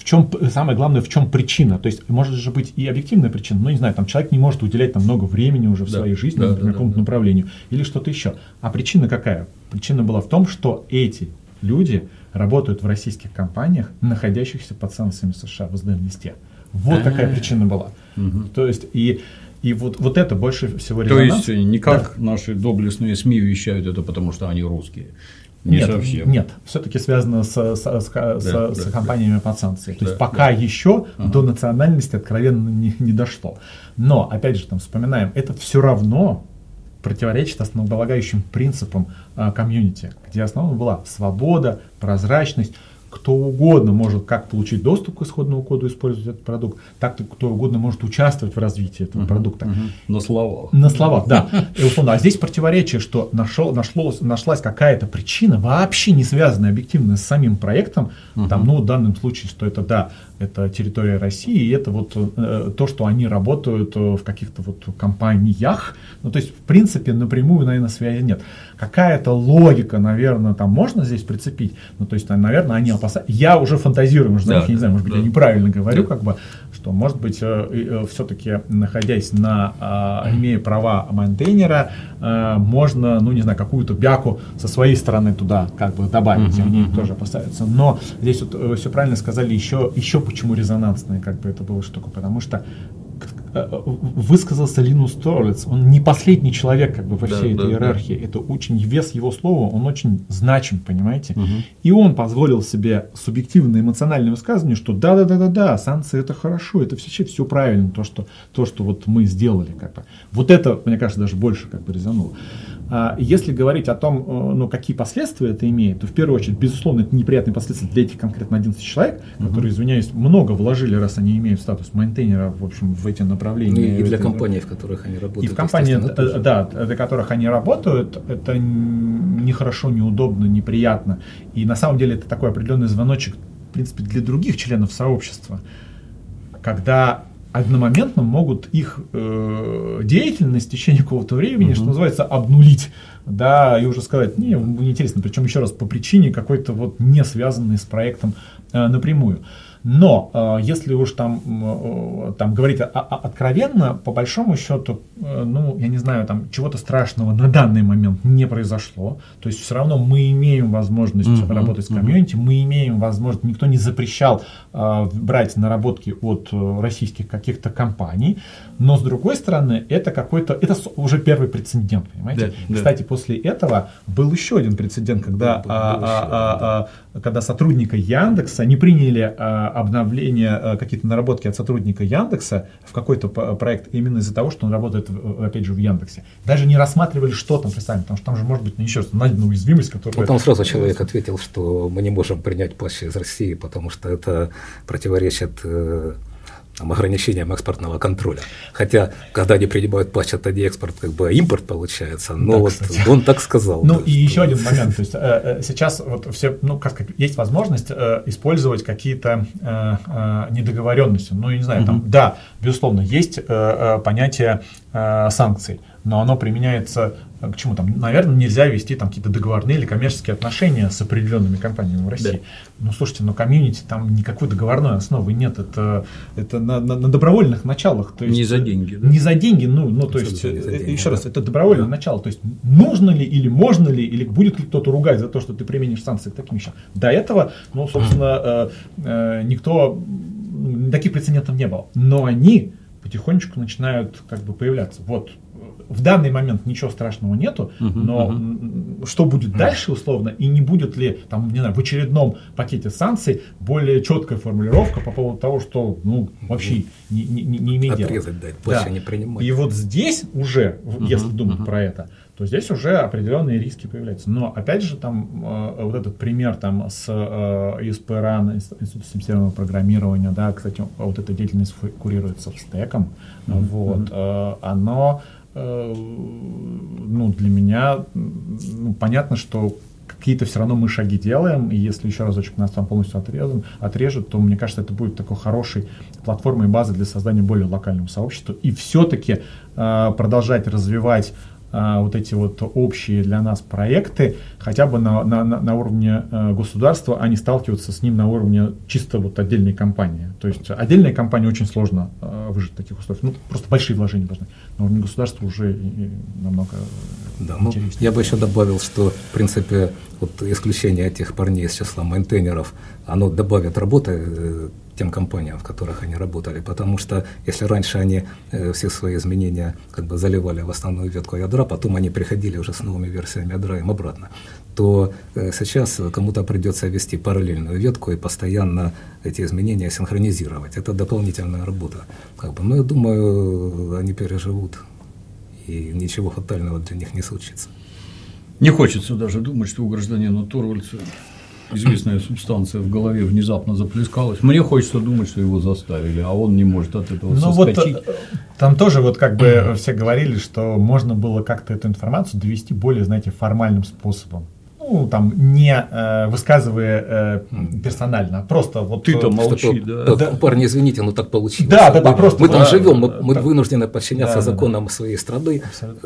Самое главное, в чем причина? То есть может же быть и объективная причина, ну не знаю, там человек не может уделять там много времени уже в своей жизни, например, какому-то направлению, или что-то еще. А причина какая? Причина была в том, что эти люди работают в российских компаниях, находящихся под санкциями США в СДН-листе. Вот какая причина была. То есть и вот это больше всего резонанс. То есть не как наши доблестные СМИ вещают это, потому что они русские. Нет, все-таки связано с компаниями под санкцией. То есть пока еще до национальности откровенно не дошло. Но, опять же, там вспоминаем, это все равно противоречит основополагающим принципам комьюнити, где основной была свобода, прозрачность. Кто угодно может как получить доступ к исходному коду, использовать этот продукт, так кто угодно может участвовать в развитии этого продукта. На словах. На словах, да. И условно, а здесь противоречие, что нашлась какая-то причина, вообще не связанная объективно с самим проектом, там, ну, в данном случае, что это территория России, и это вот то, что они работают в каких-то вот компаниях. Ну, то есть, в принципе, напрямую, наверное, связи нет. Какая-то логика, наверное, там можно здесь прицепить. Ну, то есть, наверное, они опасаются. Я уже фантазирую, может, я не знаю, может быть, я неправильно говорю, как бы, что, может быть, все-таки, находясь имея права мейнтейнера, можно, ну, не знаю, какую-то бяку со своей стороны туда как бы добавить, и они тоже опасаются. Но здесь вот все правильно сказали, еще почему резонансная как бы это была штука, потому что высказался Linus Torvalds, он не последний человек как бы во всей этой иерархии, это очень, вес его слова, он очень значим, понимаете, и он позволил себе субъективное эмоциональное высказывание, что да, санкции это хорошо, это все правильно, то, что вот мы сделали, как бы. Вот это, мне кажется, даже больше как бы резануло. Если говорить о том, ну, какие последствия это имеет, то в первую очередь, безусловно, это неприятные последствия для этих конкретно 11 человек, которые, извиняюсь, много вложили, раз они имеют статус мейнтейнера, в общем, в эти направления. И для компаний, в которых они работают. И в компании, для которых они работают, это нехорошо, неудобно, неприятно. И на самом деле это такой определенный звоночек, в принципе, для других членов сообщества, когда одномоментно могут их деятельность в течение какого-то времени, что называется, обнулить да, и уже сказать, неинтересно, причем еще раз по причине какой-то вот не связанной с проектом напрямую. Но если уж там говорить откровенно, по большому счету, я не знаю, там чего-то страшного на данный момент не произошло. То есть все равно мы имеем возможность работать с комьюнити, мы имеем возможность, никто не запрещал брать наработки от российских каких-то компаний. Но с другой стороны, это уже первый прецедент, понимаете? Да. Кстати, после этого был еще один прецедент, когда сотрудника Яндекса не приняли обновление, какие-то наработки от сотрудника Яндекса в какой-то проект именно из-за того, что он работает, опять же, в Яндексе. Даже не рассматривали, что там представить, потому что там же может быть еще раз найдена уязвимость, которая... Потом сразу человек ответил, что мы не можем принять патчи из России, потому что это противоречит ограничениям экспортного контроля. Хотя, когда они принимают патч, это не экспорт, как бы импорт получается. Но вот он так сказал. И еще один момент. То есть сейчас вот все, есть возможность использовать какие-то недоговоренности. Я не знаю, да, безусловно, есть понятие санкций, но оно применяется к чему? Наверное, нельзя вести какие-то договорные или коммерческие отношения с определенными компаниями в России. Да. Слушайте, комьюнити, там никакой договорной основы нет. Это на добровольных началах. То есть, не за деньги. Да? Не за деньги. То есть, еще раз, это добровольное начало. То есть, нужно ли или можно ли, или будет ли кто-то ругать за то, что ты применишь санкции к таким вещам. До этого, собственно, никто, таких прецедентов не было. Но они потихонечку начинают появляться. Вот. В данный момент ничего страшного нету, но что будет дальше условно, и не будет ли в очередном пакете санкций более четкая формулировка по поводу того, что вообще не имеет дела. Отрезать, больше не принимать. И вот здесь уже, если думать про это, то здесь уже определенные риски появляются. Но опять же вот этот пример с ИСП-РАН, Институтом системного программирования, да, кстати, вот эта деятельность курируется в СТЭКом, оно для меня понятно, что какие-то все равно мы шаги делаем, и если еще разочек нас там полностью отрежут, то, мне кажется, это будет такой хорошей платформой и базой для создания более локального сообщества, и все-таки продолжать развивать вот эти вот общие для нас проекты, хотя бы на уровне государства, а не сталкиваться с ним на уровне чисто отдельной компании. То есть отдельная компания очень сложно выжить в таких условиях. Просто большие вложения должны. На уровне государства уже намного интереснее. Я бы еще добавил, что в принципе исключение этих парней из числа мейнтейнеров, оно добавит работы тем компаниям, в которых они работали, потому что если раньше они все свои изменения заливали в основную ветку ядра, потом они приходили уже с новыми версиями ядра им обратно, то сейчас кому-то придется вести параллельную ветку и постоянно эти изменения синхронизировать. Это дополнительная работа. Но я думаю, они переживут, и ничего фатального для них не случится. Не хочется даже думать, что у гражданина Торвальца известная субстанция в голове внезапно заплескалась. Мне хочется думать, что его заставили, а он не может от этого соскочить. Там тоже все говорили, что можно было как-то эту информацию довести более, формальным способом. Не высказывая персонально, а просто ты-то молчи, парни, извините, так получилось. Да, просто. Мы там живем, мы вынуждены подчиняться законам своей страны.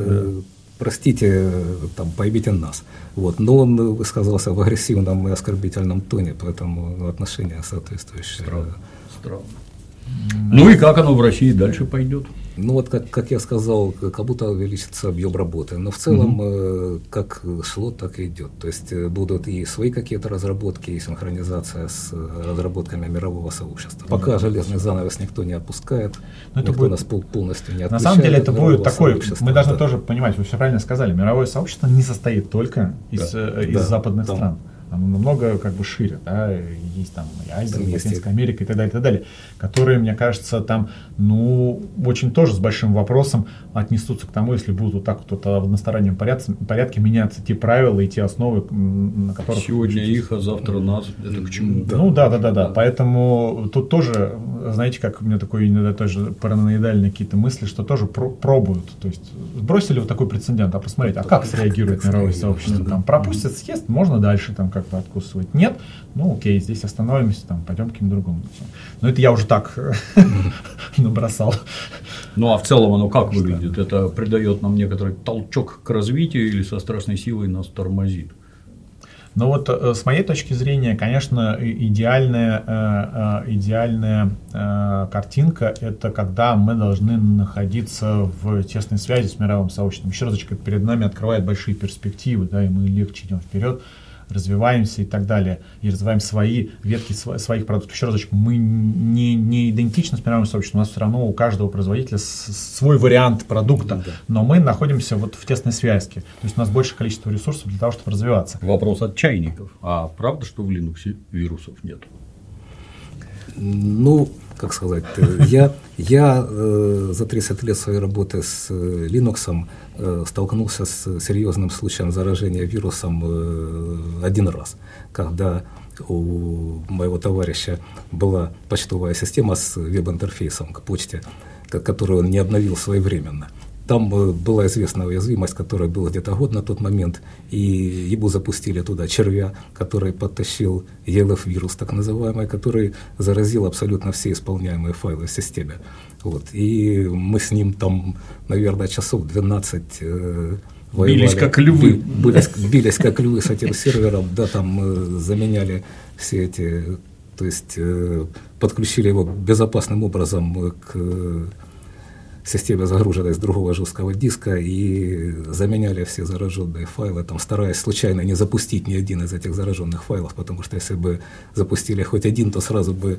Простите, поймите нас. Но он высказался в агрессивном и оскорбительном тоне, поэтому отношения соответствующие. Странно. И как оно в России дальше пойдет? Как я сказал, как будто увеличится объем работы, но в целом как шло, так и идет. То есть будут и свои какие-то разработки, и синхронизация с разработками мирового сообщества. Пока железный занавес никто не опускает, никто нас полностью не отключает. На самом деле это будет такой, мы должны тоже понимать, вы все правильно сказали, мировое сообщество не состоит только из западных стран. Оно намного шире, есть и Азия, и Латинская Америка и так далее, которые, мне кажется, очень тоже с большим вопросом отнесутся к тому, если будут в одностороннем порядке меняться те правила и те основы, на которых... Сегодня их, а завтра нас, это к чему? Да. Поэтому тут тоже знаете, как у меня такое иногда тоже параноидальные какие-то мысли, что тоже пробуют. То есть бросили вот такой прецедент, а посмотреть, а как среагирует мировое сообщество? Там пропустят съезд, можно дальше там как бы откусывать. Нет, ну окей, здесь остановимся, там пойдем к каким-то другому. Но это я уже так набросал. Ну а в целом оно как выглядит? Это придает нам некоторый толчок к развитию или со страшной силой нас тормозит? Но вот с моей точки зрения, конечно, идеальная картинка – это когда мы должны находиться в тесной связи с мировым сообществом. Еще разочек, перед нами открывает большие перспективы, да, и мы легче идем вперед, развиваемся и так далее, и развиваем свои ветки своих продуктов. Еще разочек, мы не идентичны с мировым сообществом, у нас все равно у каждого производителя свой вариант продукта, но мы находимся вот в тесной связке, то есть у нас большее количество ресурсов для того, чтобы развиваться. Вопрос от чайников. А правда, что в Linux вирусов нет? Ну, как сказать, я за 30 лет своей работы с Linux столкнулся с серьезным случаем заражения вирусом один раз, когда у моего товарища была почтовая система с веб-интерфейсом к почте, которую он не обновил своевременно. Там была известная уязвимость, которая была где-то год на тот момент, и ему запустили туда червя, который подтащил ELF-вирус, так называемый, который заразил абсолютно все исполняемые файлы в системе. Вот. И мы с ним там, наверное, часов 12 воевали. Бились как львы. Бились как львы с этим сервером, да, там заменяли все эти, то есть подключили его безопасным образом к системе, загруженной с другого жесткого диска, и заменяли все зараженные файлы, там, стараясь случайно не запустить ни один из этих зараженных файлов, потому что если бы запустили хоть один, то сразу бы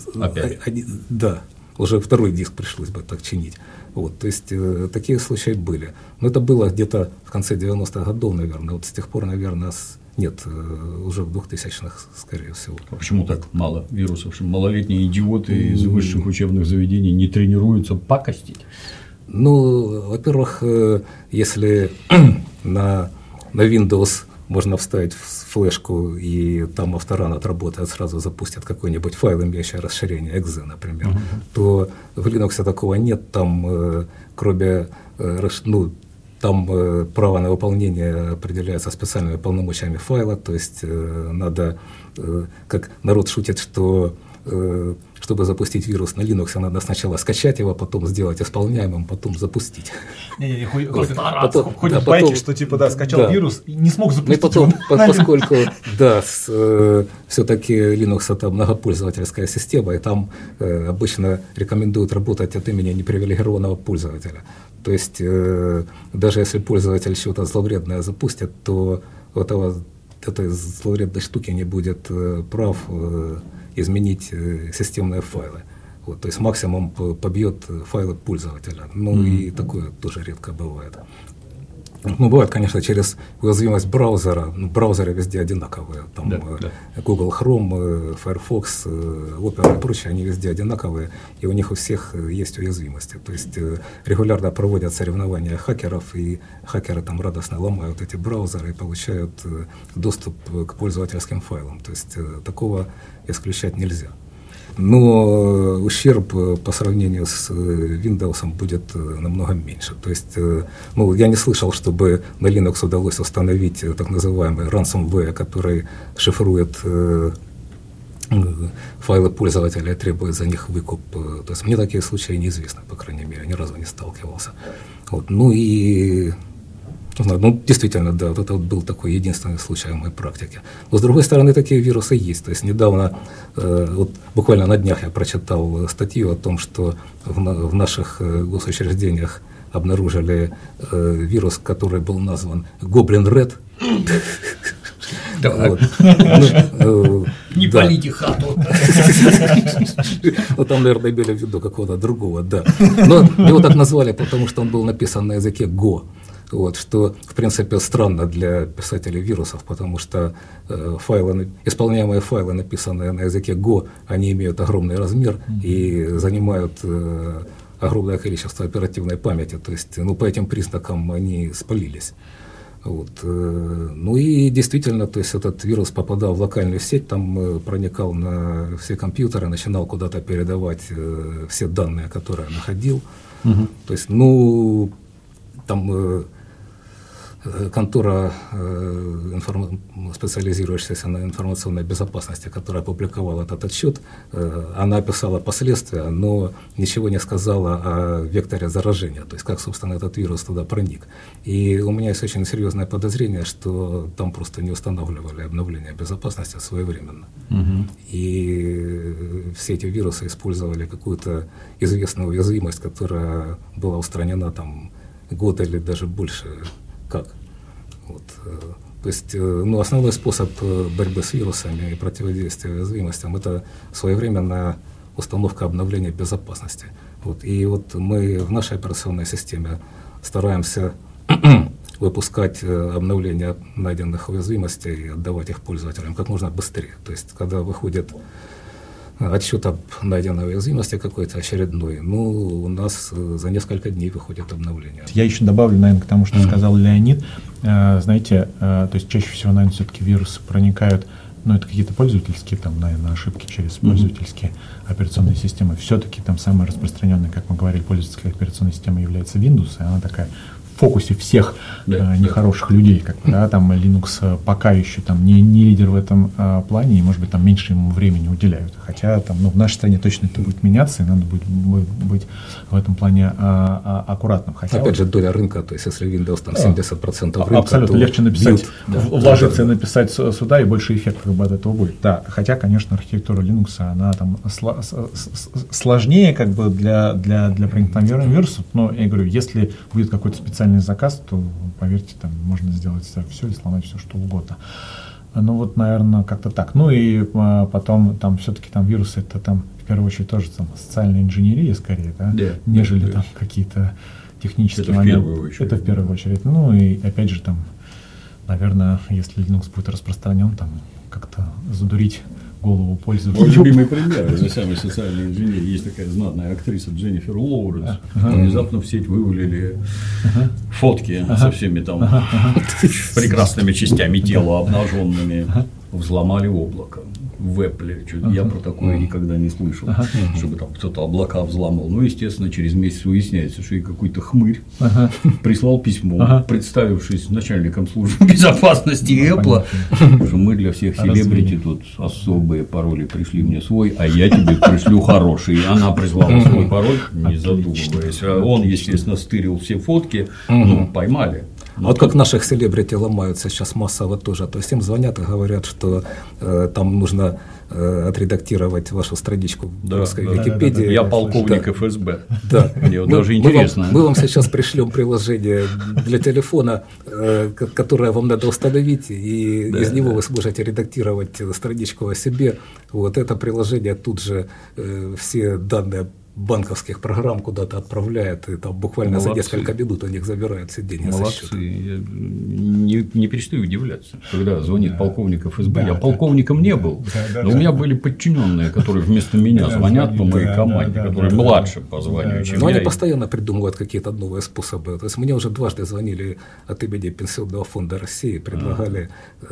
да, уже второй диск пришлось бы так чинить. Вот, то есть такие случаи были. Но это было где-то в конце 90-х годов, наверное. Вот с тех пор, наверное, нет, уже в 2000-х, скорее всего. А почему так мало вирусов? Малолетние идиоты из высших учебных заведений не тренируются пакостить? Ну, во-первых, если на Windows можно вставить флешку, и там авторан отработает, сразу запустят какой-нибудь файл, имеющий расширение .exe, например, то в Linux такого нет, там кроме, там право на выполнение определяется специальными полномочиями файла, то есть надо, как народ шутит, что чтобы запустить вирус на Linux, надо сначала скачать его, потом сделать исполняемым, потом запустить. Хоть байки, что типа, да, скачал вирус и не смог запустить. Потом, поскольку, да, все-таки Linux это многопользовательская система, и там обычно рекомендуют работать от имени непривилегированного пользователя. То есть, даже если пользователь что-то зловредное запустит, то этой зловредной штуки не будет прав изменить системные файлы. Вот, то есть максимум побьет файлы пользователя. Ну и такое тоже редко бывает. Ну, бывает, конечно, через уязвимость браузера. Браузеры везде одинаковые. Там Google Chrome, Firefox, Opera и прочее, они везде одинаковые, и у них у всех есть уязвимости. То есть регулярно проводят соревнования хакеров, и хакеры там радостно ломают эти браузеры и получают доступ к пользовательским файлам. То есть такого исключать нельзя. Но ущерб по сравнению с Windows будет намного меньше. То есть, я не слышал, чтобы на Linux удалось установить так называемый ransomware, который шифрует файлы пользователя и требует за них выкуп. То есть мне такие случаи неизвестны, по крайней мере, ни разу не сталкивался. Вот. Ну и действительно, да, вот это вот был такой единственный случай в моей практике. Но, с другой стороны, такие вирусы есть. То есть недавно, вот буквально на днях я прочитал статью о том, что в наших госучреждениях обнаружили вирус, который был назван Goblin Red. Не палите хату. Там, наверное, имели в виду какого-то другого, да. Но его так назвали, потому что он был написан на языке Go. Вот, что, в принципе, странно для писателей вирусов, потому что исполняемые файлы, написанные на языке Go, они имеют огромный размер и занимают огромное количество оперативной памяти. То есть, по этим признакам они спалились. Вот. Ну и действительно, то есть этот вирус попадал в локальную сеть, там проникал на все компьютеры, начинал куда-то передавать все данные, которые находил. То есть, ну, там контора, специализирующаяся на информационной безопасности, которая опубликовала этот отчет, она описала последствия, но ничего не сказала о векторе заражения, то есть как, собственно, этот вирус туда проник. И у меня есть очень серьезное подозрение, что там просто не устанавливали обновление безопасности своевременно. И все эти вирусы использовали какую-то известную уязвимость, которая была устранена там год или даже больше. Как? Вот. То есть, ну, основной способ борьбы с вирусами и противодействия уязвимостям – это своевременная установка обновления безопасности. Вот. И вот мы в нашей операционной системе стараемся выпускать обновления найденных уязвимостей и отдавать их пользователям как можно быстрее. То есть, когда выходит отчет об найденной уязвимости какой-то очередной, ну, у нас за несколько дней выходит обновление. Я еще добавлю, наверное, к тому, что сказал Леонид. Знаете, то есть чаще всего, наверное, все-таки вирусы проникают, ну, это какие-то пользовательские, там, наверное, ошибки через пользовательские операционные системы. Все-таки там самая распространенная, как мы говорили, пользовательская операционная система является Windows, и она такая в фокусе всех нехороших людей, как бы, да, там Linux пока еще там не лидер в этом плане, и, может быть, там меньше ему времени уделяют. Хотя там, ну, в нашей стране точно это будет меняться, и надо будет быть в этом плане аккуратным. Хотя опять же, доля рынка, то есть если Windows там 70% рынка, абсолютно то легче написать, вложиться и написать сюда, и больше эффект как бы от этого будет. Да, хотя, конечно, архитектура Linux, она там сложнее как бы для проникновения вирусов, но я говорю, если будет какой-то специальный заказ, то, поверьте, там можно сделать все и сломать все, что угодно. Ну вот, наверное, как-то так. Ну и потом там все-таки там вирусы, это там в первую очередь тоже там социальная инженерия скорее, да, нежели там какие-то технические моменты. Это в первую очередь. Ну и опять же там, наверное, если Linux будет распространен, там как-то задурить голову пользователя. Мой любимый пример из самой социальной инженерии. Есть такая знатная актриса Дженнифер Лоуренс. Внезапно в сеть вывалили фотки со всеми там прекрасными частями тела обнаженными. Взломали облако в Apple. Я про такое никогда не слышал, чтобы там кто-то облака взломал. Ну, естественно, через месяц выясняется, что и какой-то хмырь прислал письмо, представившись начальником службы безопасности Apple, что мы для всех селебрити тут особые пароли пришли мне свой, а я тебе пришлю хороший. И она прислала свой пароль, не задумываясь. Он, естественно, стырил все фотки, ну, поймали. Вот как наших селебрити ломают сейчас массово тоже. То есть им звонят и говорят, что там нужно отредактировать вашу страничку в русской Википедии. Я полковник ФСБ. Да. Мне даже интересно. Мы вам сейчас пришлем приложение для телефона, которое вам надо установить, и из него вы сможете редактировать страничку о себе. Вот это приложение тут же все данные банковских программ куда-то отправляет, и там буквально за несколько минут у них забирают все деньги со счета. Я не перестаю удивляться, когда звонит полковник ФСБ. Я полковником не был, но у меня были подчиненные, которые вместо меня звонят по моей команде, которые младше по званию, чем я. Но они постоянно придумывают какие-то новые способы. То есть мне уже дважды звонили от имени Пенсионного фонда России, предлагали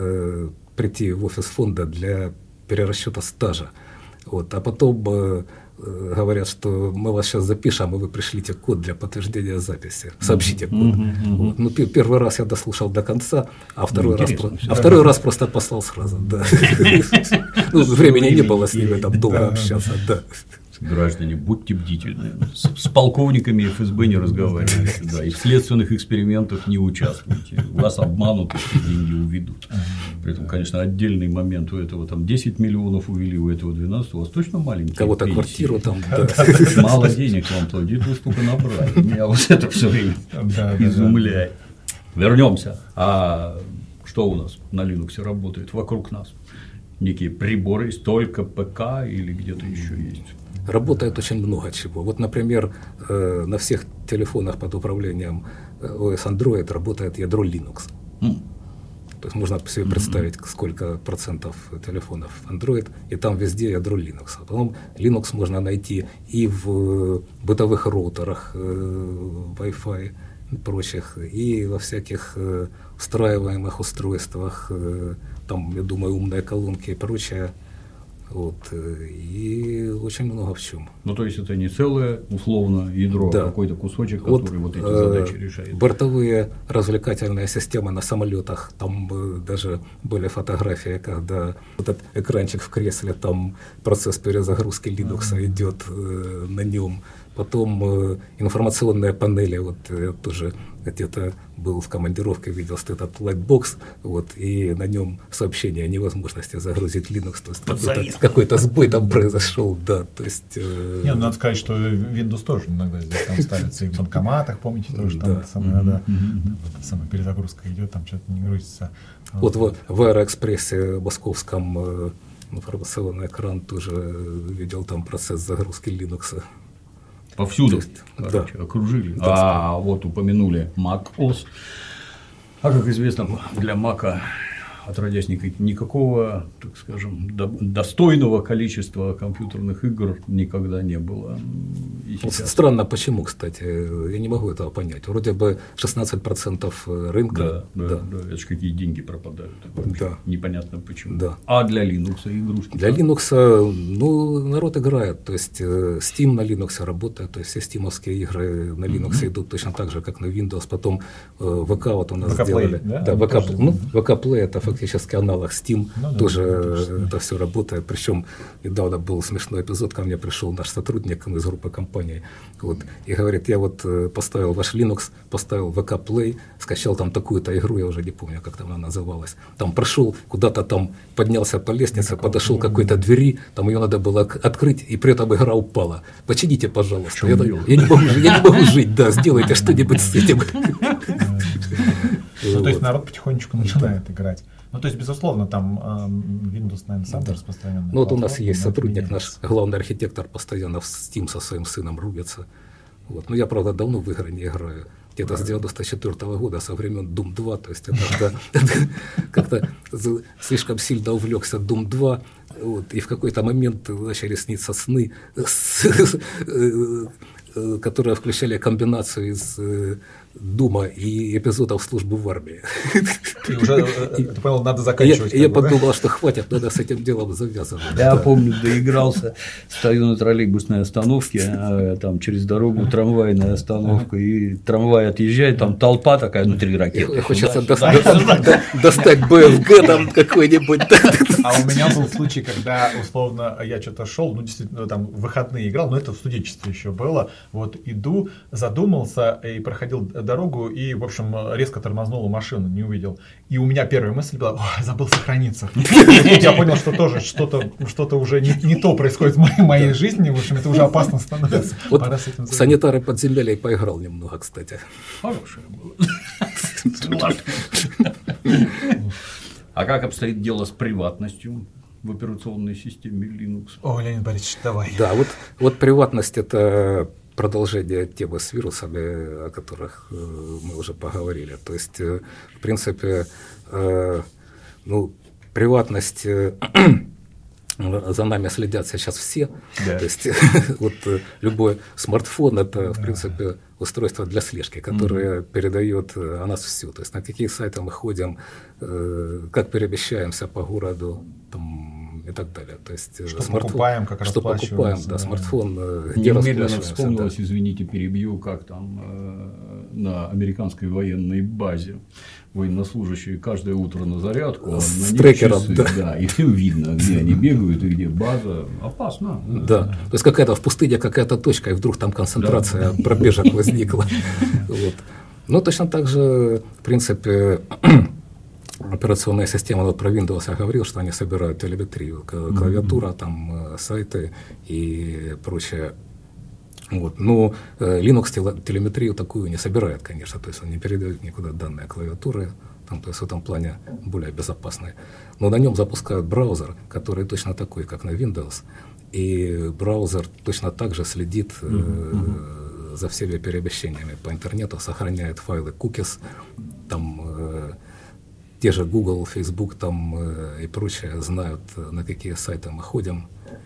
прийти в офис фонда для перерасчета стажа. Вот, а потом говорят, что мы вас сейчас запишем, и вы пришлите код для подтверждения записи. Сообщите код. Вот. Ну, первый раз я дослушал до конца, а второй раз просто послал сразу. Да. Времени не было с ними там долго общаться. Граждане, будьте бдительны. С полковниками ФСБ не разговаривайте, да, и в следственных экспериментах не участвуйте. Вас обманут и все деньги уведут. При этом, конечно, отдельный момент у этого там 10 миллионов увели, у этого 12, у вас точно маленькие кого-то пенсии? Квартиру там. Мало денег вам платят, вы столько набрали. Меня вот это все время изумляет. Вернемся. А что у нас на Linux работает вокруг нас? Некие приборы, только ПК или где-то еще есть? Работает очень много чего. Вот, например, на всех телефонах под управлением OS Android работает ядро Linux. То есть можно себе представить, сколько процентов телефонов Android, и там везде ядро Linux. А потом Linux можно найти и в бытовых роутерах, Wi-Fi и прочих, и во всяких встраиваемых устройствах, там, я думаю, умные колонки и прочее. Вот, и очень много в чем. Ну, то есть это не целое, условно, ядро, да. а какой-то кусочек, который вот эти задачи решает. Бортовые развлекательные системы на самолетах, там даже были фотографии, когда этот экранчик в кресле, там процесс перезагрузки Linux идет на нем. Потом информационные панели, вот я тоже где-то был в командировке, видел, что этот лайтбокс, вот, и на нем сообщение о невозможности загрузить Linux, то есть какой-то сбой там произошел, да, то есть... Нет, надо сказать, что Windows тоже иногда здесь там ставится и в банкоматах, помните, тоже там самая перезагрузка идет, там что-то не грузится. Вот в Аэроэкспрессе московском информационный экран тоже видел там процесс загрузки Linux. Повсюду, да. Окружили. А вот упомянули Mac OS. А как известно, для Mac отродясь никакого, так скажем, достойного количества компьютерных игр никогда не было. Странно, почему, кстати, я не могу этого понять. Вроде бы 16% рынка. Да, это же какие деньги пропадают. Да. Непонятно почему. Да. А для Linux игрушки? Для Linux, ну, народ играет. То есть Steam на Linux работает, то есть все стимовские игры на Linux идут точно так же, как на Windows. Потом ВК вот у нас VK сделали. Play, да, ВК Play это фактически аналог Steam, тоже это все работает. Причем недавно был смешной эпизод, ко мне пришел наш сотрудник из группы компаний, вот, и говорит, я вот поставил ваш Linux, поставил ВК Play, скачал там такую-то игру, я уже не помню, как там она называлась, там прошел куда-то там, поднялся по лестнице, подошел к какой-то двери, там ее надо было открыть, и при этом игра упала. Почините, пожалуйста. Я не могу жить, да, сделайте что-нибудь с этим. Ну, то есть народ потихонечку начинает играть. Ну, то есть, безусловно, там Windows, наверное, самый распространенный. Ну, вот у нас есть сотрудник, наш главный архитектор, постоянно в Steam со своим сыном рубится. Вот. Ну, я, правда, давно в игры не играю. Где-то с 1994 года, со времен Doom 2. То есть, это как-то слишком сильно увлекся Doom 2. Вот, и в какой-то момент начали сниться сны, которые включали комбинацию из Дума и эпизодов службы в армии. И уже, ты понял, надо заканчивать. Я подумал, что хватит, надо с этим делом завязывать. Я помню, доигрался, стою на троллейбусной остановке, там через дорогу трамвайная остановка, и трамвай отъезжает, там толпа такая внутри ракеты. Хочется достать БФГ там какой-нибудь. А у меня был случай, когда, условно, я что-то шел, ну, действительно, там, в выходные играл, но это в студенчестве еще было, вот, иду, задумался и проходил дорогу, и, в общем, резко тормознула машину, не увидел. И у меня первая мысль была, забыл сохраниться. Я понял, что тоже что-то уже не то происходит в моей жизни, в общем, это уже опасно становится. Вот в санитары подземелья поиграл немного, кстати. Хорошее было. А как обстоит дело с приватностью в операционной системе Linux? О, Леонид Борисович, давай. Да, вот приватность – это продолжение темы с вирусами, о которых мы уже поговорили. То есть, в принципе, ну, приватность, за нами следят сейчас все. Да. То есть, вот любой смартфон – это, в принципе, устройство для слежки, которое передает о нас все. То есть, на какие сайты мы ходим, как перемещаемся по городу, там, и так далее. То есть, что покупаем, как расплачиваемся. Что покупаем, да, смартфон, где немедленно вспомнилось, извините, перебью, как там на американской военной базе военнослужащие каждое утро на зарядку, с трекером, часы, да, и все видно, где они бегают и где база. Опасно. Да. То есть какая-то в пустыне какая-то точка, и вдруг там концентрация пробежек возникла. Ну, точно так же, в принципе, операционная система, вот про Windows я говорил, что они собирают телеметрию, клавиатура, там, сайты и прочее. Вот. Но Linux телеметрию такую не собирает, конечно, то есть он не передает никуда данные клавиатуры, там, то есть в этом плане более безопасный. Но на нем запускают браузер, который точно такой, как на Windows, и браузер точно так же следит за всеми перемещениями по интернету, сохраняет файлы cookies, там те же Google, Facebook там, и прочее знают, на какие сайты мы ходим.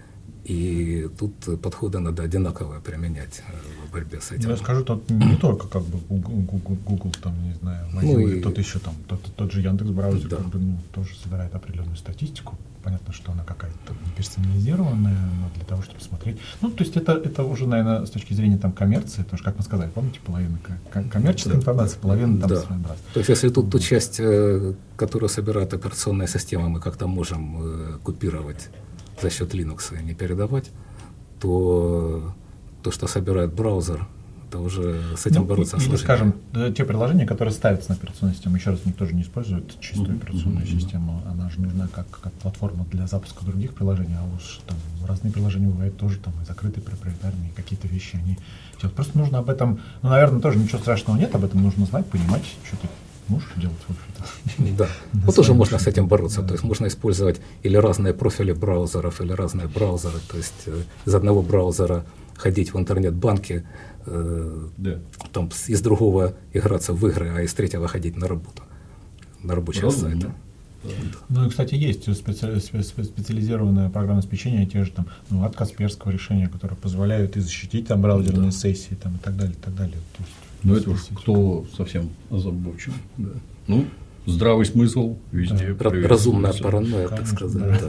И тут подходы надо одинаково применять в борьбе с этим. Я скажу, тут не только как бы Google там, не знаю, Mozilla, тут еще там тот же Яндекс.Браузер, как бы, тоже собирает определенную статистику. Понятно, что она какая-то не персонализированная, но для того, чтобы смотреть. Ну, то есть это уже, наверное, с точки зрения там коммерции, потому что, как мы сказали, помните, половина коммерческой информации, половина там своеобразная. То есть, если тут ту часть, которую собирает операционная система, мы как-то можем купировать за счет Linux и не передавать, то что собирает браузер, это уже с этим бороться сложнее. Или, скажем, те приложения, которые ставятся на операционную систему, еще раз, никто же не использует чистую операционную систему, она же нужна как платформа для запуска других приложений, а уж там разные приложения бывают тоже там и закрытые, проприетарные, какие-то вещи, они делают. Просто нужно об этом, ну, наверное, тоже ничего страшного нет, об этом нужно знать, понимать, что ты можешь делать, в общем-то. Да, вот тоже можно с этим бороться, то есть можно использовать или разные профили браузеров, или разные браузеры, то есть из одного браузера ходить в интернет-банки, там из другого играться в игры, а из третьего ходить на работу, на рабочие сайты. Ну и, кстати, есть специализированное программное обеспечение, те же там, от Касперского решения, которое позволяют и защитить там браузерные сессии там, и так далее, и так далее. То есть, ну это уж кто совсем озабочен. Да. Ну, здравый смысл везде. Да. Разумная паранойя, так сказать.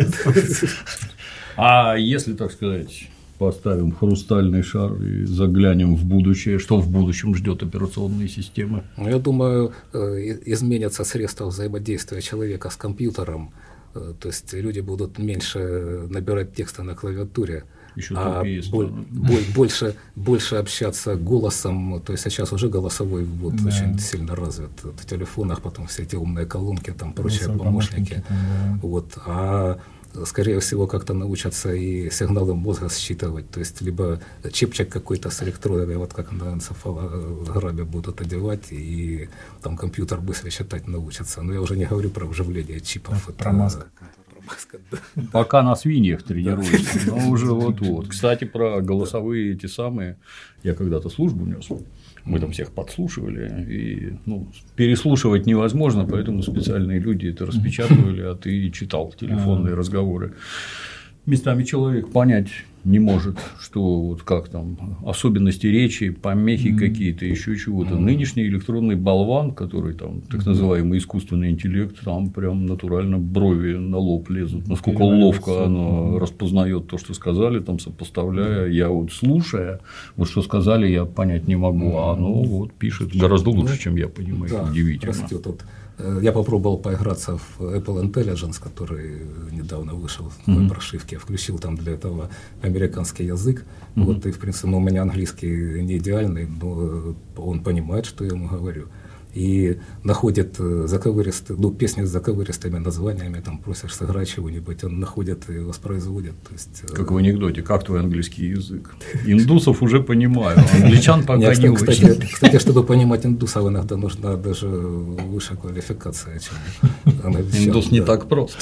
А если, так сказать, поставим хрустальный шар и заглянем в будущее, что в будущем ждет операционные системы? Я думаю, изменятся средства взаимодействия человека с компьютером, то есть люди будут меньше набирать текста на клавиатуре, а больше общаться голосом, то есть сейчас уже голосовой ввод очень сильно развит в телефонах, потом все эти умные колонки, там прочие помощники, а скорее всего, как-то научатся и сигналы мозга считывать, то есть либо чипчик какой-то с электродами, вот как на энцефалограмме будут одевать, и там компьютер быстро считать научится. Но я уже не говорю про вживление чипов. Про мозг. Пока на свиньях тренируются, но уже вот-вот. Кстати, про голосовые эти самые, я когда-то службу нес. Мы там всех подслушивали, и переслушивать невозможно, поэтому специальные люди это распечатывали, а ты читал телефонные разговоры. Местами человек понять не может, что вот как там особенности речи, помехи какие-то, еще чего-то. Нынешний электронный болван, который там так называемый искусственный интеллект, там прям натурально брови на лоб лезут, насколько ловко оно распознает то, что сказали, там сопоставляя. Я вот слушая, вот что сказали, я понять не могу, а оно вот пишет гораздо лучше, чем я понимаю. Да, удивительно. Растет. Я попробовал поиграться в Apple Intelligence, который недавно вышел в прошивке. Включил там для этого американский язык. Вот, и, в принципе, у меня английский не идеальный, но он понимает, что я ему говорю. И находит песни с заковыристыми названиями, там просишь сыграть чего-нибудь, он находит и воспроизводит. То есть, как в анекдоте, как твой английский язык? Индусов уже понимаю, англичан пока не очень. Кстати, чтобы понимать индусов, иногда нужна даже высшая квалификация, чем англичан. Индус не так просто.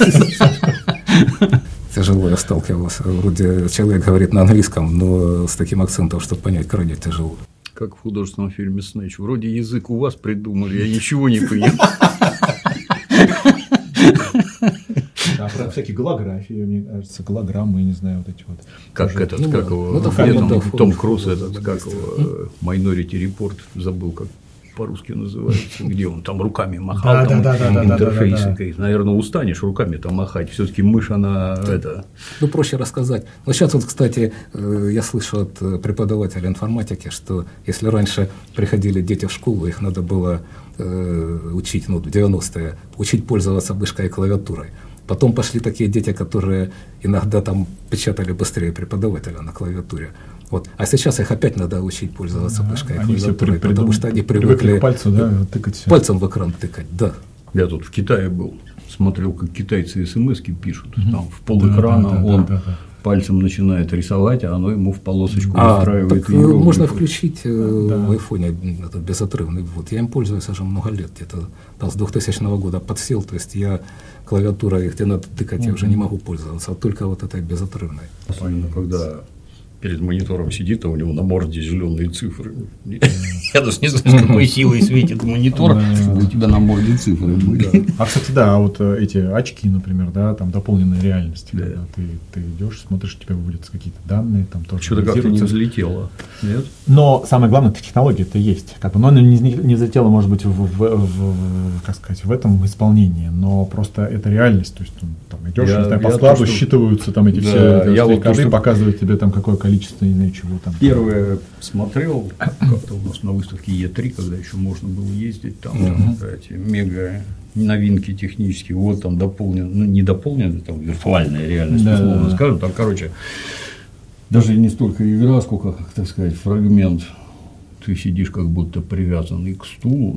Тяжело я сталкивался. Вроде человек говорит на английском, но с таким акцентом, чтобы понять, крайне тяжело. Как в художественном фильме «Снэч». Вроде язык у вас придумали, я ничего не понимаю. А про всякие голографии, мне кажется, голограммы, я не знаю, вот эти вот. Как этот, как его, Том Круз, этот, как его, Minority Report, забыл, как по-русски называется, где он там руками махал, там интерфейсы. Наверное, устанешь руками там махать, все-таки мышь, она это. Ну, проще рассказать. Но сейчас вот, кстати, я слышу от преподавателя информатики, что если раньше приходили дети в школу, их надо было учить, в 90-е, учить пользоваться мышкой и клавиатурой. Потом пошли такие дети, которые иногда там печатали быстрее преподавателя на клавиатуре. Вот. А сейчас их опять надо учить пользоваться мышкой и клавиатурой, потому что они привыкли к пальцу, тыкать. Пальцем в экран тыкать, да. Я тут в Китае был, смотрел, как китайцы смс-ки пишут, там в полэкрана он пальцем начинает рисовать, а оно ему в полосочку устраивает. Так можно включить в айфоне безотрывный ввод. Я им пользуюсь уже много лет, где-то с 2000 года подсел, то есть я клавиатурой, где надо тыкать, я уже не могу пользоваться, а только вот этой безотрывной. Особенно, когда перед монитором сидит, а у него на морде зеленые цифры. Я даже не знаю, с какой силой светит монитор, чтобы у тебя на морде цифры были. А, кстати, да, вот эти очки, например, да, там дополненная реальность. Когда ты идешь, смотришь, у тебя выводятся какие-то данные, там тоже. Что-то как-то не взлетело. Нет? Но самое главное, технология-то есть. Но она не взлетела, может быть, как сказать, в этом исполнении, но просто это реальность. То есть там идешь, по складу считываются там эти все коды, показывают тебе там какое количество, не знаю, чего там. Первое смотрел как-то у нас на выставке Е3, когда еще можно было ездить, там эти мега новинки технические, вот там дополнено, ну не дополнено, там виртуальная реальность, условно скажем, там, короче, даже не столько игра, сколько, как так сказать, фрагмент. Ты сидишь как будто привязанный к стулу,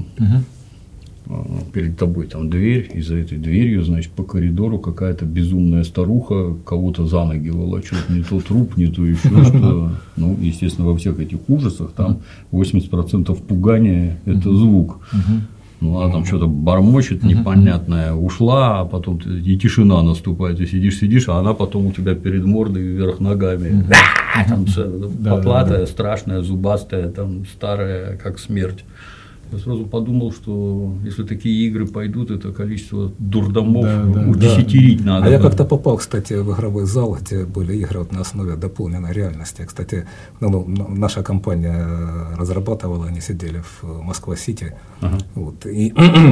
перед тобой там дверь, и за этой дверью, значит, по коридору какая-то безумная старуха кого-то за ноги волочет, не то труп, не то еще что. Ну, естественно, во всех этих ужасах там 80% пугания – это звук. Ну, она там что-то бормочет непонятное, ушла, а потом и тишина наступает, ты сидишь, а она потом у тебя перед мордой вверх ногами. Там потлатая, страшная, зубастая, там старая, как смерть. Я сразу подумал, что если такие игры пойдут, это количество дурдомов удесятерить надо. А я как-то попал, кстати, в игровой зал, где были игры на основе дополненной реальности. Кстати, наша компания разрабатывала, они сидели в Москва-Сити. Вот, и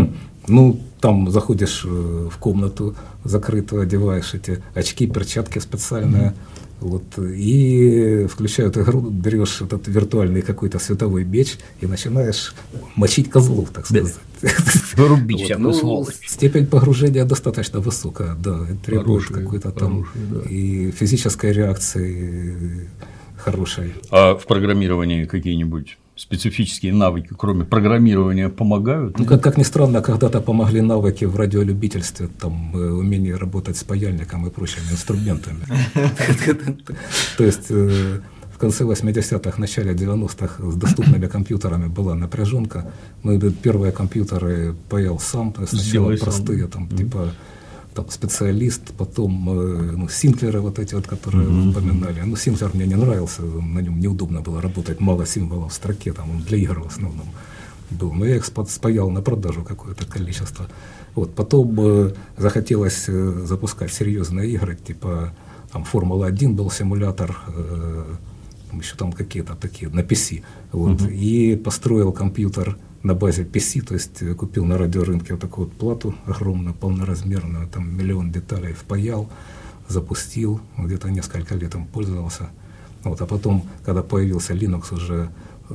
там заходишь в комнату закрытую, одеваешь эти очки, перчатки специальные. Вот, и включают игру, берешь этот виртуальный какой-то световой меч и начинаешь мочить козлов, так сказать. Вырубить всякую сволочь. Степень погружения достаточно высокая, да, требует какой-то там и физической реакции хорошей. А в программировании какие-нибудь специфические навыки, кроме программирования, помогают? Ну, как ни странно, когда-то помогли навыки в радиолюбительстве, там, умение работать с паяльником и прочими инструментами. То есть в конце 80-х, начале 90-х с доступными компьютерами была напряженка. Первые компьютеры паял сам, то есть сначала простые, там, типа там, специалист, потом синклеры вот эти вот, которые вы упоминали. Ну, синклер мне не нравился, на нем неудобно было работать, мало символов в строке, там он для игр в основном был. Но я их спаял на продажу какое-то количество. Вот, потом захотелось запускать серьезные игры, типа там Формула-1 был симулятор, еще там какие-то такие на PC. Вот, и построил компьютер на базе PC, то есть купил на радиорынке вот такую вот плату огромную, полноразмерную, там 1 000 000 деталей впаял, запустил, где-то несколько лет им пользовался. Вот, а потом, когда появился Linux, уже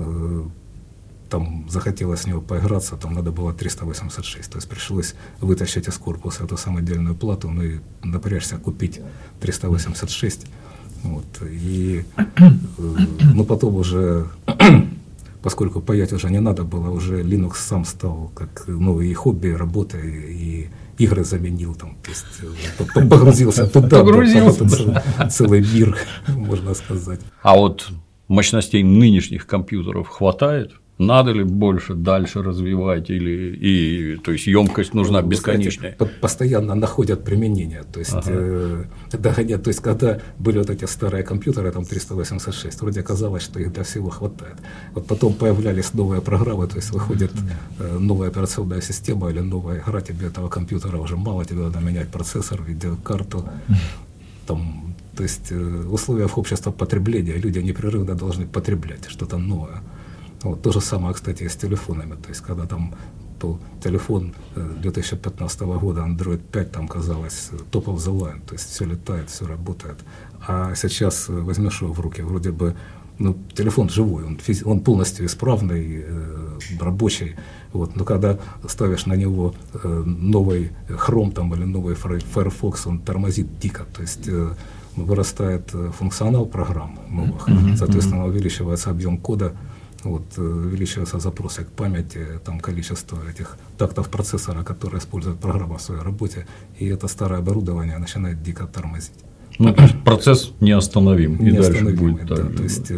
там захотелось с него поиграться, там надо было 386, то есть пришлось вытащить из корпуса эту самодельную плату, ну и напрячься купить 386. Вот, и потом уже поскольку паять уже не надо было, уже Linux сам стал как и хобби, и работа, и игры заменил, там, то есть погрузился туда, целый мир, можно сказать. А вот мощностей нынешних компьютеров хватает? Надо ли больше, дальше развивать, то есть емкость нужна бесконечная? Постоянно находят применение, то есть догонят, то есть когда были вот эти старые компьютеры, там 386, вроде казалось, что их для всего хватает. Вот потом появлялись новые программы, то есть выходит новая операционная система или новая игра, тебе этого компьютера уже мало, тебе надо менять процессор, видеокарту, там, то есть в условиях общества потребления люди непрерывно должны потреблять что-то новое. Вот, то же самое, кстати, и с телефонами. То есть, когда там был телефон 2015 года, Android 5, там казалось top of the line, то есть все летает, все работает. А сейчас возьмешь его в руки, вроде бы, телефон живой, он полностью исправный, рабочий. Вот, но когда ставишь на него новый Chrome там, или новый Firefox, он тормозит дико. То есть вырастает функционал программ новых, соответственно, увеличивается объем кода. Вот, увеличиваются запросы к памяти, там количество этих тактов процессора, которые использует программа в своей работе, и это старое оборудование начинает дико тормозить. Ну, то есть процесс неостановим, и дальше будет так же. То есть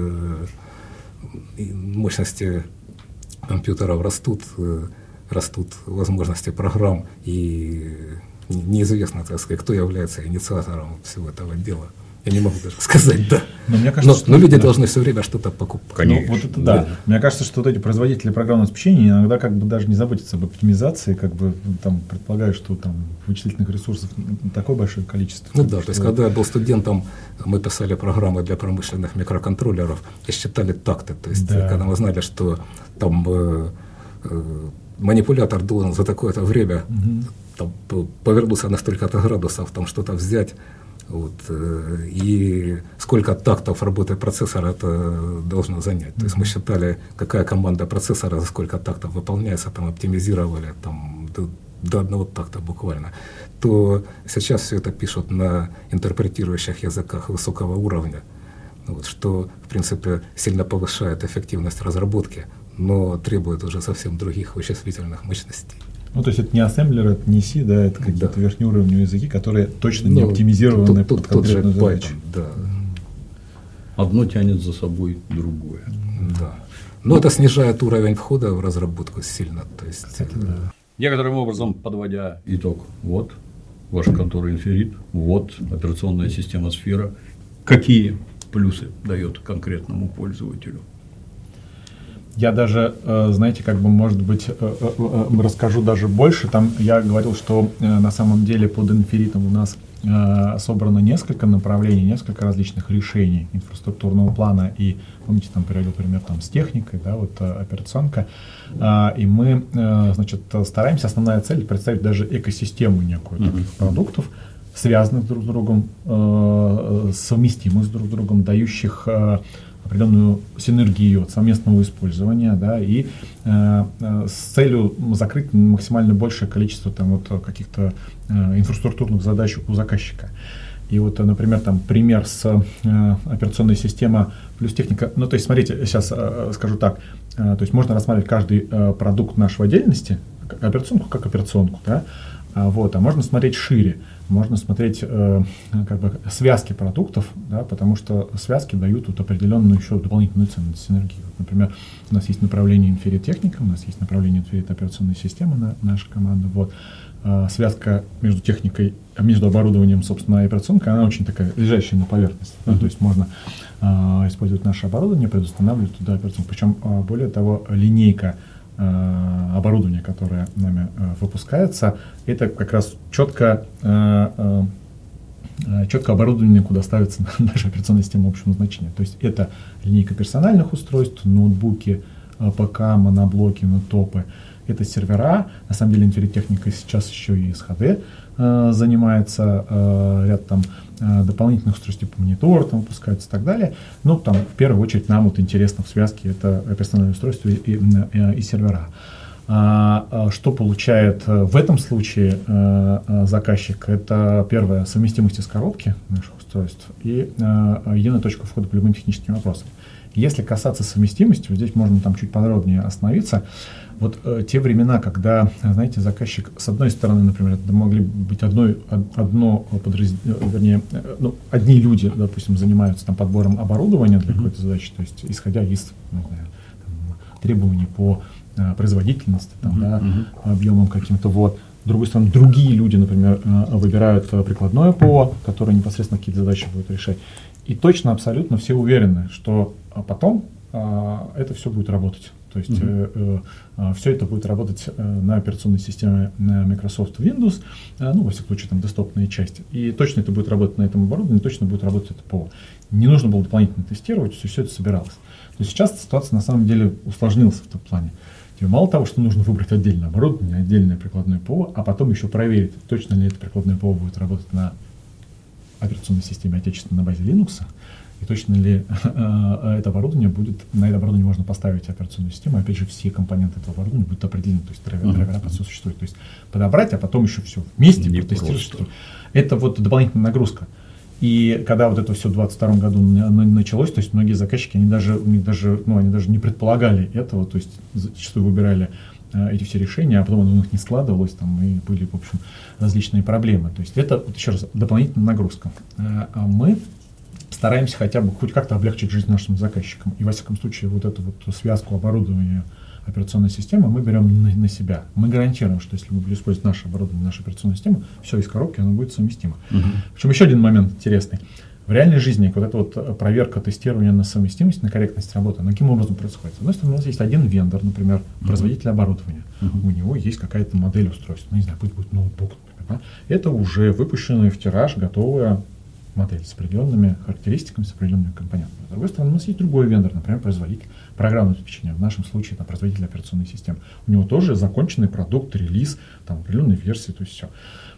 мощности компьютеров растут возможности программ, и неизвестно, так сказать, кто является инициатором всего этого дела. Я не могу даже сказать, да. Но мне кажется, но люди должны все время что-то покупать. Конечно. Ну, вот это да. Мне кажется, что вот эти производители программного обеспечения иногда как бы даже не заботятся об оптимизации, как бы там предполагают, что там вычислительных ресурсов такое большое количество. Ну да, то есть когда я был студентом, мы писали программы для промышленных микроконтроллеров и считали такты. То есть когда мы знали, что там манипулятор должен за такое-то время там, повернуться на столько-то градусов, там что-то взять. Вот, и сколько тактов работы процессора это должно занять. То есть мы считали, какая команда процессора за сколько тактов выполняется, там оптимизировали там, до одного такта буквально. То сейчас все это пишут на интерпретирующих языках высокого уровня, вот, что в принципе сильно повышает эффективность разработки, но требует уже совсем других вычислительных мощностей. Ну, то есть это не ассемблер, это не C, да, это какие-то верхнеуровневые языки, которые точно не оптимизированы под конкретную задачу. Да. Одно тянет за собой другое. Да. Но это снижает уровень входа в разработку сильно. То есть, кстати, да. Некоторым образом, подводя итог, вот ваша контора Инферит, вот операционная система Сфера, какие плюсы дает конкретному пользователю? Я даже, знаете, как бы, может быть, расскажу даже больше. Там я говорил, что на самом деле под Инферитом у нас собрано несколько направлений, несколько различных решений инфраструктурного плана. И, помните, там приводил пример там, с техникой, да, вот операционка. И мы, значит, стараемся, основная цель представить даже экосистему некую таких продуктов, связанных друг с другом, совместимых с друг с другом, дающих определенную синергию от совместного использования, да, и с целью закрыть максимально большее количество там, вот, каких-то инфраструктурных задач у заказчика. И вот, например, там пример с операционной системой плюс техника. Ну, то есть, смотрите, сейчас скажу так, то есть можно рассматривать каждый продукт нашей отдельности, операционку как операционку, да, вот, а можно смотреть шире. Можно смотреть как бы связки продуктов, да, потому что связки дают вот определенную еще дополнительную ценность, синергию. Вот, например, у нас есть направление инферитехника, у нас есть направление инферит операционной системы наша команда. Вот. Связка между техникой, между оборудованием, собственно, и операционкой, она очень такая лежащая на поверхности. Да, то есть можно использовать наше оборудование, предустанавливать туда операционку. Причем, более того, линейка оборудование, которое нами выпускается, это как раз четко оборудование, куда ставится наша операционная система общего назначения. То есть это линейка персональных устройств, ноутбуки, ПК, моноблоки, нетопы. Это сервера. На самом деле инферитехника сейчас еще и с HD занимается, ряд там дополнительных устройств типа монитор там выпускаются и так далее. Ну, там, в первую очередь, нам вот интересно в связке это персональные устройства и сервера. Что получает в этом случае заказчик? Это первое, совместимость из коробки наших устройств и единая точка входа по любым техническим вопросам. Если касаться совместимости, вот здесь можно там чуть подробнее остановиться. Вот те времена, когда, знаете, заказчик, с одной стороны, например, это могли быть одни люди, допустим, занимаются там подбором оборудования для какой-то задачи, то есть исходя из, не знаю, там, требований по производительности, там, да, объемам каким-то, вот. С другой стороны, другие люди, например, выбирают прикладное ПО, которое непосредственно какие-то задачи будет решать. И точно, абсолютно все уверены, что потом это все будет работать. То есть все это будет работать на операционной системе Microsoft Windows, ну, во всяком случае, там, десктопные части. И точно это будет работать на этом оборудовании, точно будет работать это ПО. Не нужно было дополнительно тестировать, все это собиралось. То есть сейчас ситуация на самом деле усложнилась в этом плане. Мало того, что нужно выбрать отдельное оборудование, отдельное прикладное ПО, а потом еще проверить, точно ли это прикладное ПО будет работать на операционной системе отечественной на базе Linux, и точно ли это оборудование будет, на это оборудование можно поставить операционную систему, опять же, все компоненты этого оборудования будут определены, то есть драйвера под все существует, то есть подобрать, а потом еще все вместе протестировать. Это вот дополнительная нагрузка. И когда вот это все в 2022 году началось, то есть многие заказчики, они даже не предполагали этого, то есть зачастую выбирали эти все решения, а потом у них не складывалось, там, и были, в общем, различные проблемы. То есть это, вот еще раз, дополнительная нагрузка. А мы стараемся хотя бы хоть как-то облегчить жизнь нашим заказчикам. И, во всяком случае, вот эту вот связку оборудования операционной системы мы берем на себя. Мы гарантируем, что если мы будем использовать наше оборудование, нашу операционную систему, все из коробки, оно будет совместимо. Причем еще один момент интересный. В реальной жизни вот эта вот проверка тестирования на совместимость, на корректность работы, она каким образом происходит? С одной стороны, у нас есть один вендор, например, производитель оборудования. У него есть какая-то модель устройства, ну, не знаю, пусть будет ноутбук, например, да? Это уже выпущенная в тираж готовая модель с определенными характеристиками, с определенными компонентами. С другой стороны, у нас есть другой вендор, например, производитель программного обеспечения, в нашем случае там, производитель операционной системы. У него тоже законченный продукт, релиз, там, определенные версии, то есть все.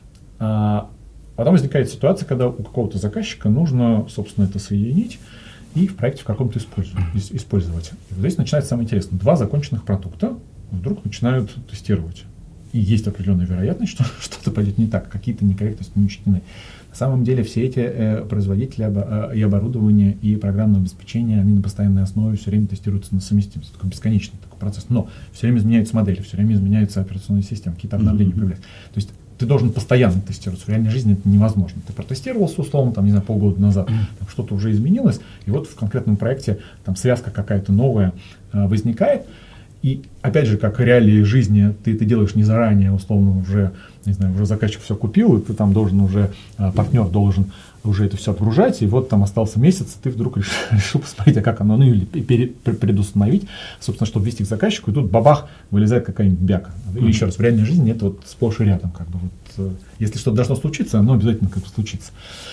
Потом возникает ситуация, когда у какого-то заказчика нужно, собственно, это соединить и в проекте в каком-то использовать. И вот здесь начинается самое интересное. Два законченных продукта вдруг начинают тестировать. И есть определенная вероятность, что что-то пойдет не так, какие-то некорректности не учтены. На самом деле все эти производители и оборудования, и программного обеспечения, они на постоянной основе все время тестируются на совместимость. Это такой бесконечный такой процесс. Но все время изменяются модели, все время изменяются операционные системы, какие-то обновления появляются. То есть ты должен постоянно тестироваться. В реальной жизни это невозможно. Ты протестировался условно, там, не знаю, полгода назад, там что-то уже изменилось, и вот в конкретном проекте там связка какая-то новая возникает. И опять же, как реалии жизни, ты это делаешь не заранее, условно уже, не знаю, уже заказчик все купил, и ты там должен уже, партнер должен уже это все отгружать, и вот там остался месяц, и ты вдруг решил посмотреть, а как оно, ну или предустановить, собственно, чтобы вести к заказчику, и тут бабах, вылезает какая-нибудь бяка. И еще раз, в реальной жизни это вот сплошь и рядом, как бы вот, если что-то должно случиться, оно обязательно как бы случится.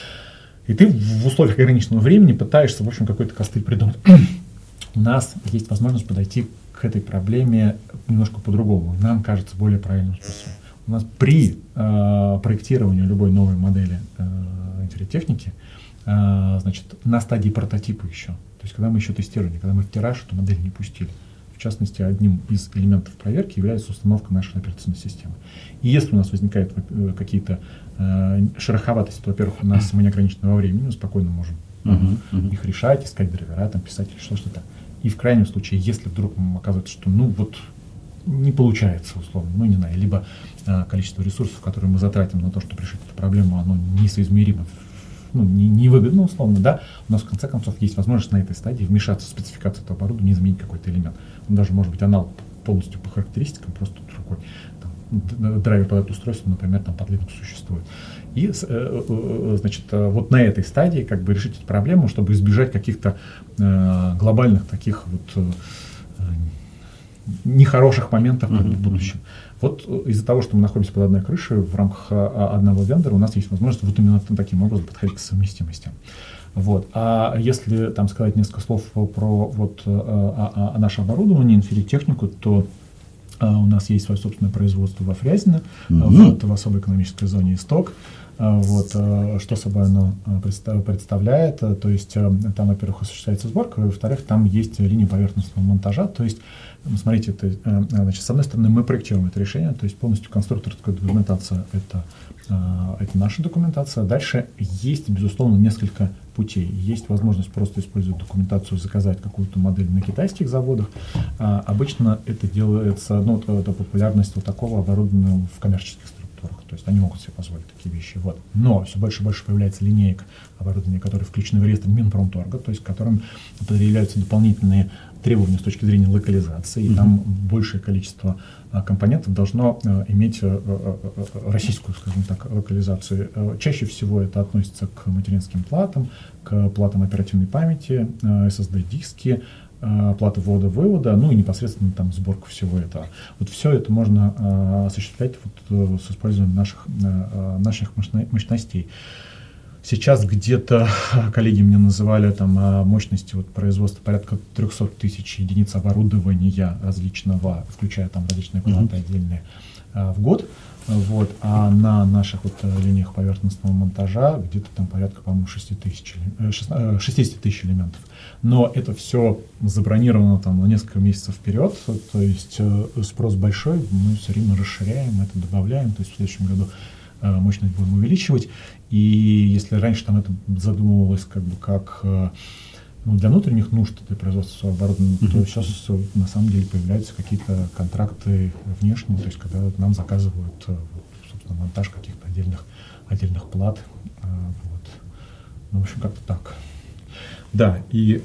И ты в условиях ограниченного времени пытаешься, в общем, какой-то костыль придумать. У нас есть возможность подойти к этой проблеме немножко по-другому. Нам кажется более правильным способом. У нас при проектировании любой новой модели инфотехники, значит, на стадии прототипа еще, то есть когда мы еще тестировали, когда мы в тираж эту модель не пустили, в частности, одним из элементов проверки является установка нашей операционной системы. И если у нас возникают какие-то шероховатости, то, во-первых, мы не ограничены во времени, мы спокойно можем их решать, искать драйвера, там, писать или что-то. И в крайнем случае, если вдруг оказывается, что ну вот не получается, условно, ну не знаю, либо количество ресурсов, которые мы затратим на то, чтобы решить эту проблему, оно несоизмеримо, ну, невыгодно, условно, да, у нас в конце концов есть возможность на этой стадии вмешаться в спецификацию этого оборудования, изменить какой-то элемент. Он даже может быть аналог полностью по характеристикам, просто другой. Там, драйвер под это устройство, например, там под Linux существует. И, значит, вот на этой стадии как бы решить эту проблему, чтобы избежать каких-то глобальных таких вот нехороших моментов в будущем. Вот из-за того, что мы находимся под одной крышей в рамках одного вендора, у нас есть возможность вот именно таким образом подходить к совместимости. Вот. А если там сказать несколько слов про вот, наше оборудование, инфотехнику, то у нас есть свое собственное производство во Фрязино, в особой экономической зоне Исток. Вот, что собой оно представляет, то есть там, во-первых, осуществляется сборка, во-вторых, там есть линия поверхностного монтажа, то есть, смотрите, значит, с одной стороны, мы проектируем это решение, то есть полностью конструкторская документация это наша документация. Дальше есть, безусловно, несколько путей. Есть возможность просто использовать документацию, заказать какую-то модель на китайских заводах. Обычно это делается, ну, это популярность вот такого оборудования в коммерческих структурах. То есть они могут себе позволить такие вещи. Вот. Но все больше и больше появляется линейка оборудования, которые включены в реестр Минпромторга, то есть которым предъявляются дополнительные требования с точки зрения локализации, и там большее количество компонентов должно иметь российскую, скажем так, локализацию. Чаще всего это относится к материнским платам, к платам оперативной памяти, SSD-диски, платы ввода-вывода, ну и непосредственно там сборка всего этого. Вот все это можно осуществлять вот, с использованием наших мощностей. Сейчас где-то коллеги мне называли там мощности вот, производства порядка 300 тысяч единиц оборудования различного, включая там различные платы отдельные в год. Вот, а на наших вот линиях поверхностного монтажа где-то там порядка, по-моему, 60 тысяч элементов. Но это все забронировано там на несколько месяцев вперед, то есть спрос большой, мы все время расширяем это, добавляем, то есть в следующем году мощность будем увеличивать. И если раньше там это задумывалось как бы как ну, для внутренних нужд, для производства своего оборудования, то сейчас на самом деле появляются какие-то контракты внешние, то есть когда нам заказывают собственно, монтаж каких-то отдельных плат. Вот. Ну, в общем, как-то так. Да, и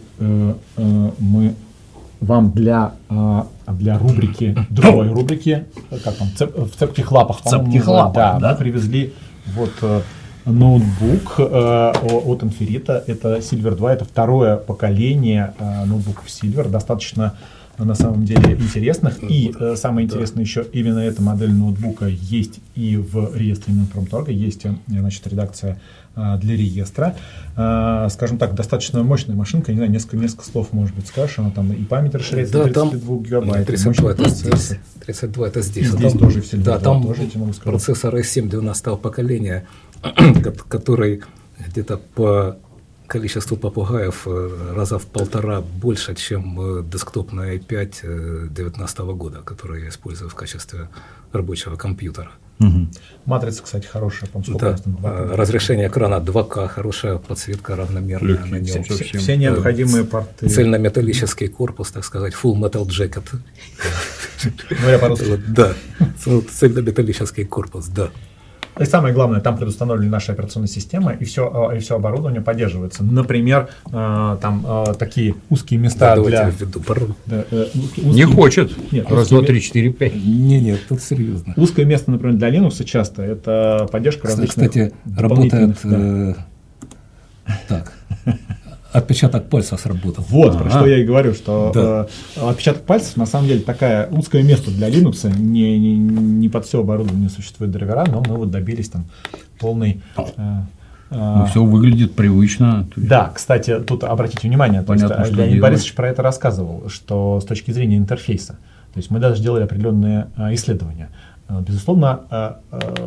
мы вам для рубрики, другой рубрики, как там, в цепких лапах, цепких лапах, да, мы привезли вот ноутбук от Inferita. Это Silver 2, это второе поколение ноутбуков Silver, достаточно на самом деле интересных. И самое интересное еще, именно эта модель ноутбука есть и в реестре Минпромторга, есть, значит, редакция для реестра. Скажем так, достаточно мощная машинка, не знаю, несколько слов, может быть, скажешь, она там и память расширяется до 32 гигабайт. 32 это здесь. 32 это здесь. Здесь там, тоже в Silver 2, там тоже, я тебе могу сказать. Процессор i7 12 поколения, который где-то по количеству попугаев раза в 1,5 больше, чем десктопная i5 2019 года, которую я использую в качестве рабочего компьютера. Угу. Матрица, кстати, хорошая. Да. Разрешение экрана 2К, хорошая подсветка равномерная на нем. Все необходимые порты. Цельнометаллический корпус, так сказать, full metal jacket. Говоря по-русски. Да, цельнометаллический корпус, да. И самое главное, там предустановлена наша операционная система, и все оборудование поддерживается. Например, там такие узкие места для... Не хочет. Нет, раз, два, три, четыре, пять. Нет, тут серьезно. Узкое место, например, для Linux часто это поддержка различных... Кстати, работает так. Отпечаток пальца сработал. Вот, про что я и говорю, что отпечаток пальцев на самом деле такое узкое место для Linux, не под все оборудование существует драйвера, но мы вот добились там полной... все выглядит привычно. Да, кстати, тут обратите внимание, Леонид Борисович про это рассказывал, что с точки зрения интерфейса, то есть мы даже делали определенные исследования. Безусловно,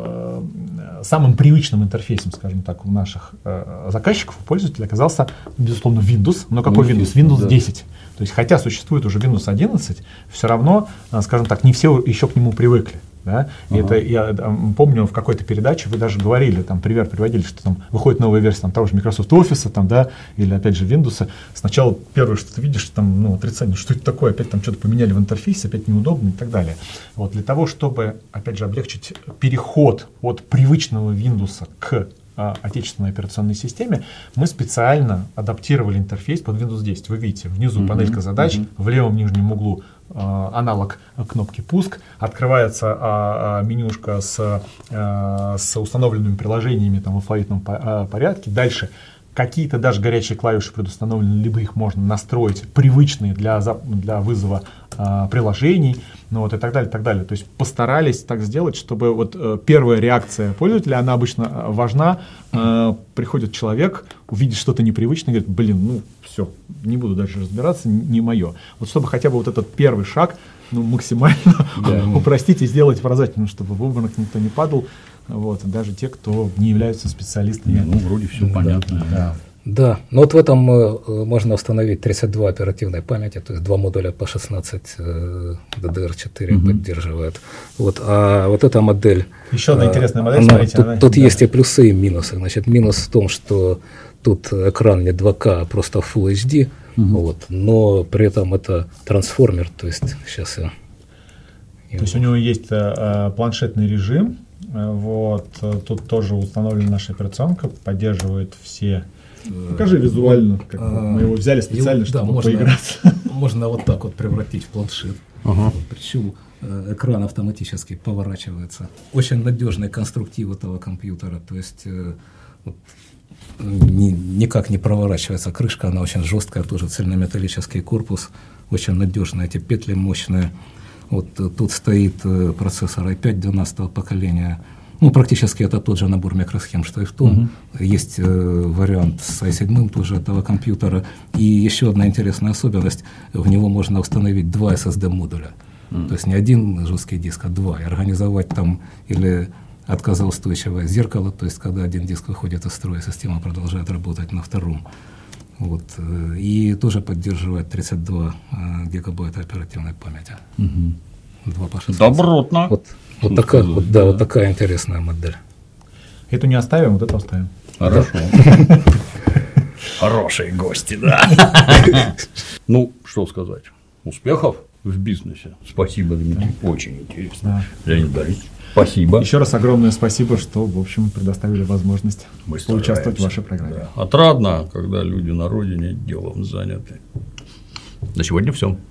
самым привычным интерфейсом, скажем так, у наших заказчиков, у пользователей оказался, безусловно, Windows. Но какой Windows? Windows 10. То есть, хотя существует уже Windows 11, все равно, скажем так, не все еще к нему привыкли. Да? И это я помню, в какой-то передаче вы даже говорили, там пример приводили, что там выходит новая версия там, того же Microsoft Office, там, да, или опять же Windows. Сначала первое, что ты видишь, там, отрицание, что это такое, опять там что-то поменяли в интерфейсе, опять неудобно и так далее. Вот, для того, чтобы, опять же, облегчить переход от привычного Windows к отечественной операционной системе, мы специально адаптировали интерфейс под Windows 10. Вы видите, внизу панелька задач, в левом нижнем углу аналог кнопки «Пуск», открывается менюшка с установленными приложениями там, в алфавитном порядке. Дальше какие-то даже горячие клавиши предустановлены, либо их можно настроить, привычные для вызова приложений, и так далее, так далее. То есть постарались так сделать, чтобы вот первая реакция пользователя, она обычно важна. Приходит человек, увидит что-то непривычное, говорит, блин, все, не буду дальше разбираться, не мое. Вот чтобы хотя бы вот этот первый шаг максимально упростить и сделать прозрачным, чтобы в обморок никто не падал. Вот, даже те, кто не являются специалистами. Вроде все понятно. Да, но вот в этом можно установить 32 оперативной памяти, то есть 2 модуля по 16 DDR4 поддерживает. Вот, а вот эта модель... Еще одна интересная модель, смотрите. Тут есть и плюсы, и минусы. Значит, минус в том, что тут экран не 2К, а просто Full HD, вот, но при этом это трансформер, то есть сейчас я... То есть у него есть планшетный режим, вот, тут тоже установлена наша операционка, поддерживает все... Покажи визуально, как мы его взяли специально, чтобы поиграться. Можно вот так вот превратить в планшет. Причем экран автоматически поворачивается. Очень надежный конструктив этого компьютера, то есть никак не проворачивается крышка, она очень жесткая, тоже цельнометаллический корпус, очень надежная, эти петли мощные. Вот тут стоит процессор i5 12 поколения. Практически это тот же набор микросхем, что и в том. Есть вариант с i7 тоже этого компьютера. И еще одна интересная особенность, в него можно установить 2 SSD модуля. То есть не один жесткий диск, а 2. И организовать там или отказоустойчивое зеркало, то есть когда один диск выходит из строя, система продолжает работать на втором. Вот. И тоже поддерживает 32 гигабайта оперативной памяти. 2 по 16. Добротно. Вот такая интересная модель. Эту не оставим, вот эту оставим. Хорошо. Хорошие гости, да. Что сказать. Успехов в бизнесе. Спасибо, Дмитрий. Очень интересно. Леонид Борисович, спасибо. Еще раз огромное спасибо, что, в общем, предоставили возможность поучаствовать в вашей программе. Да. Отрадно, когда люди на родине делом заняты. На сегодня все.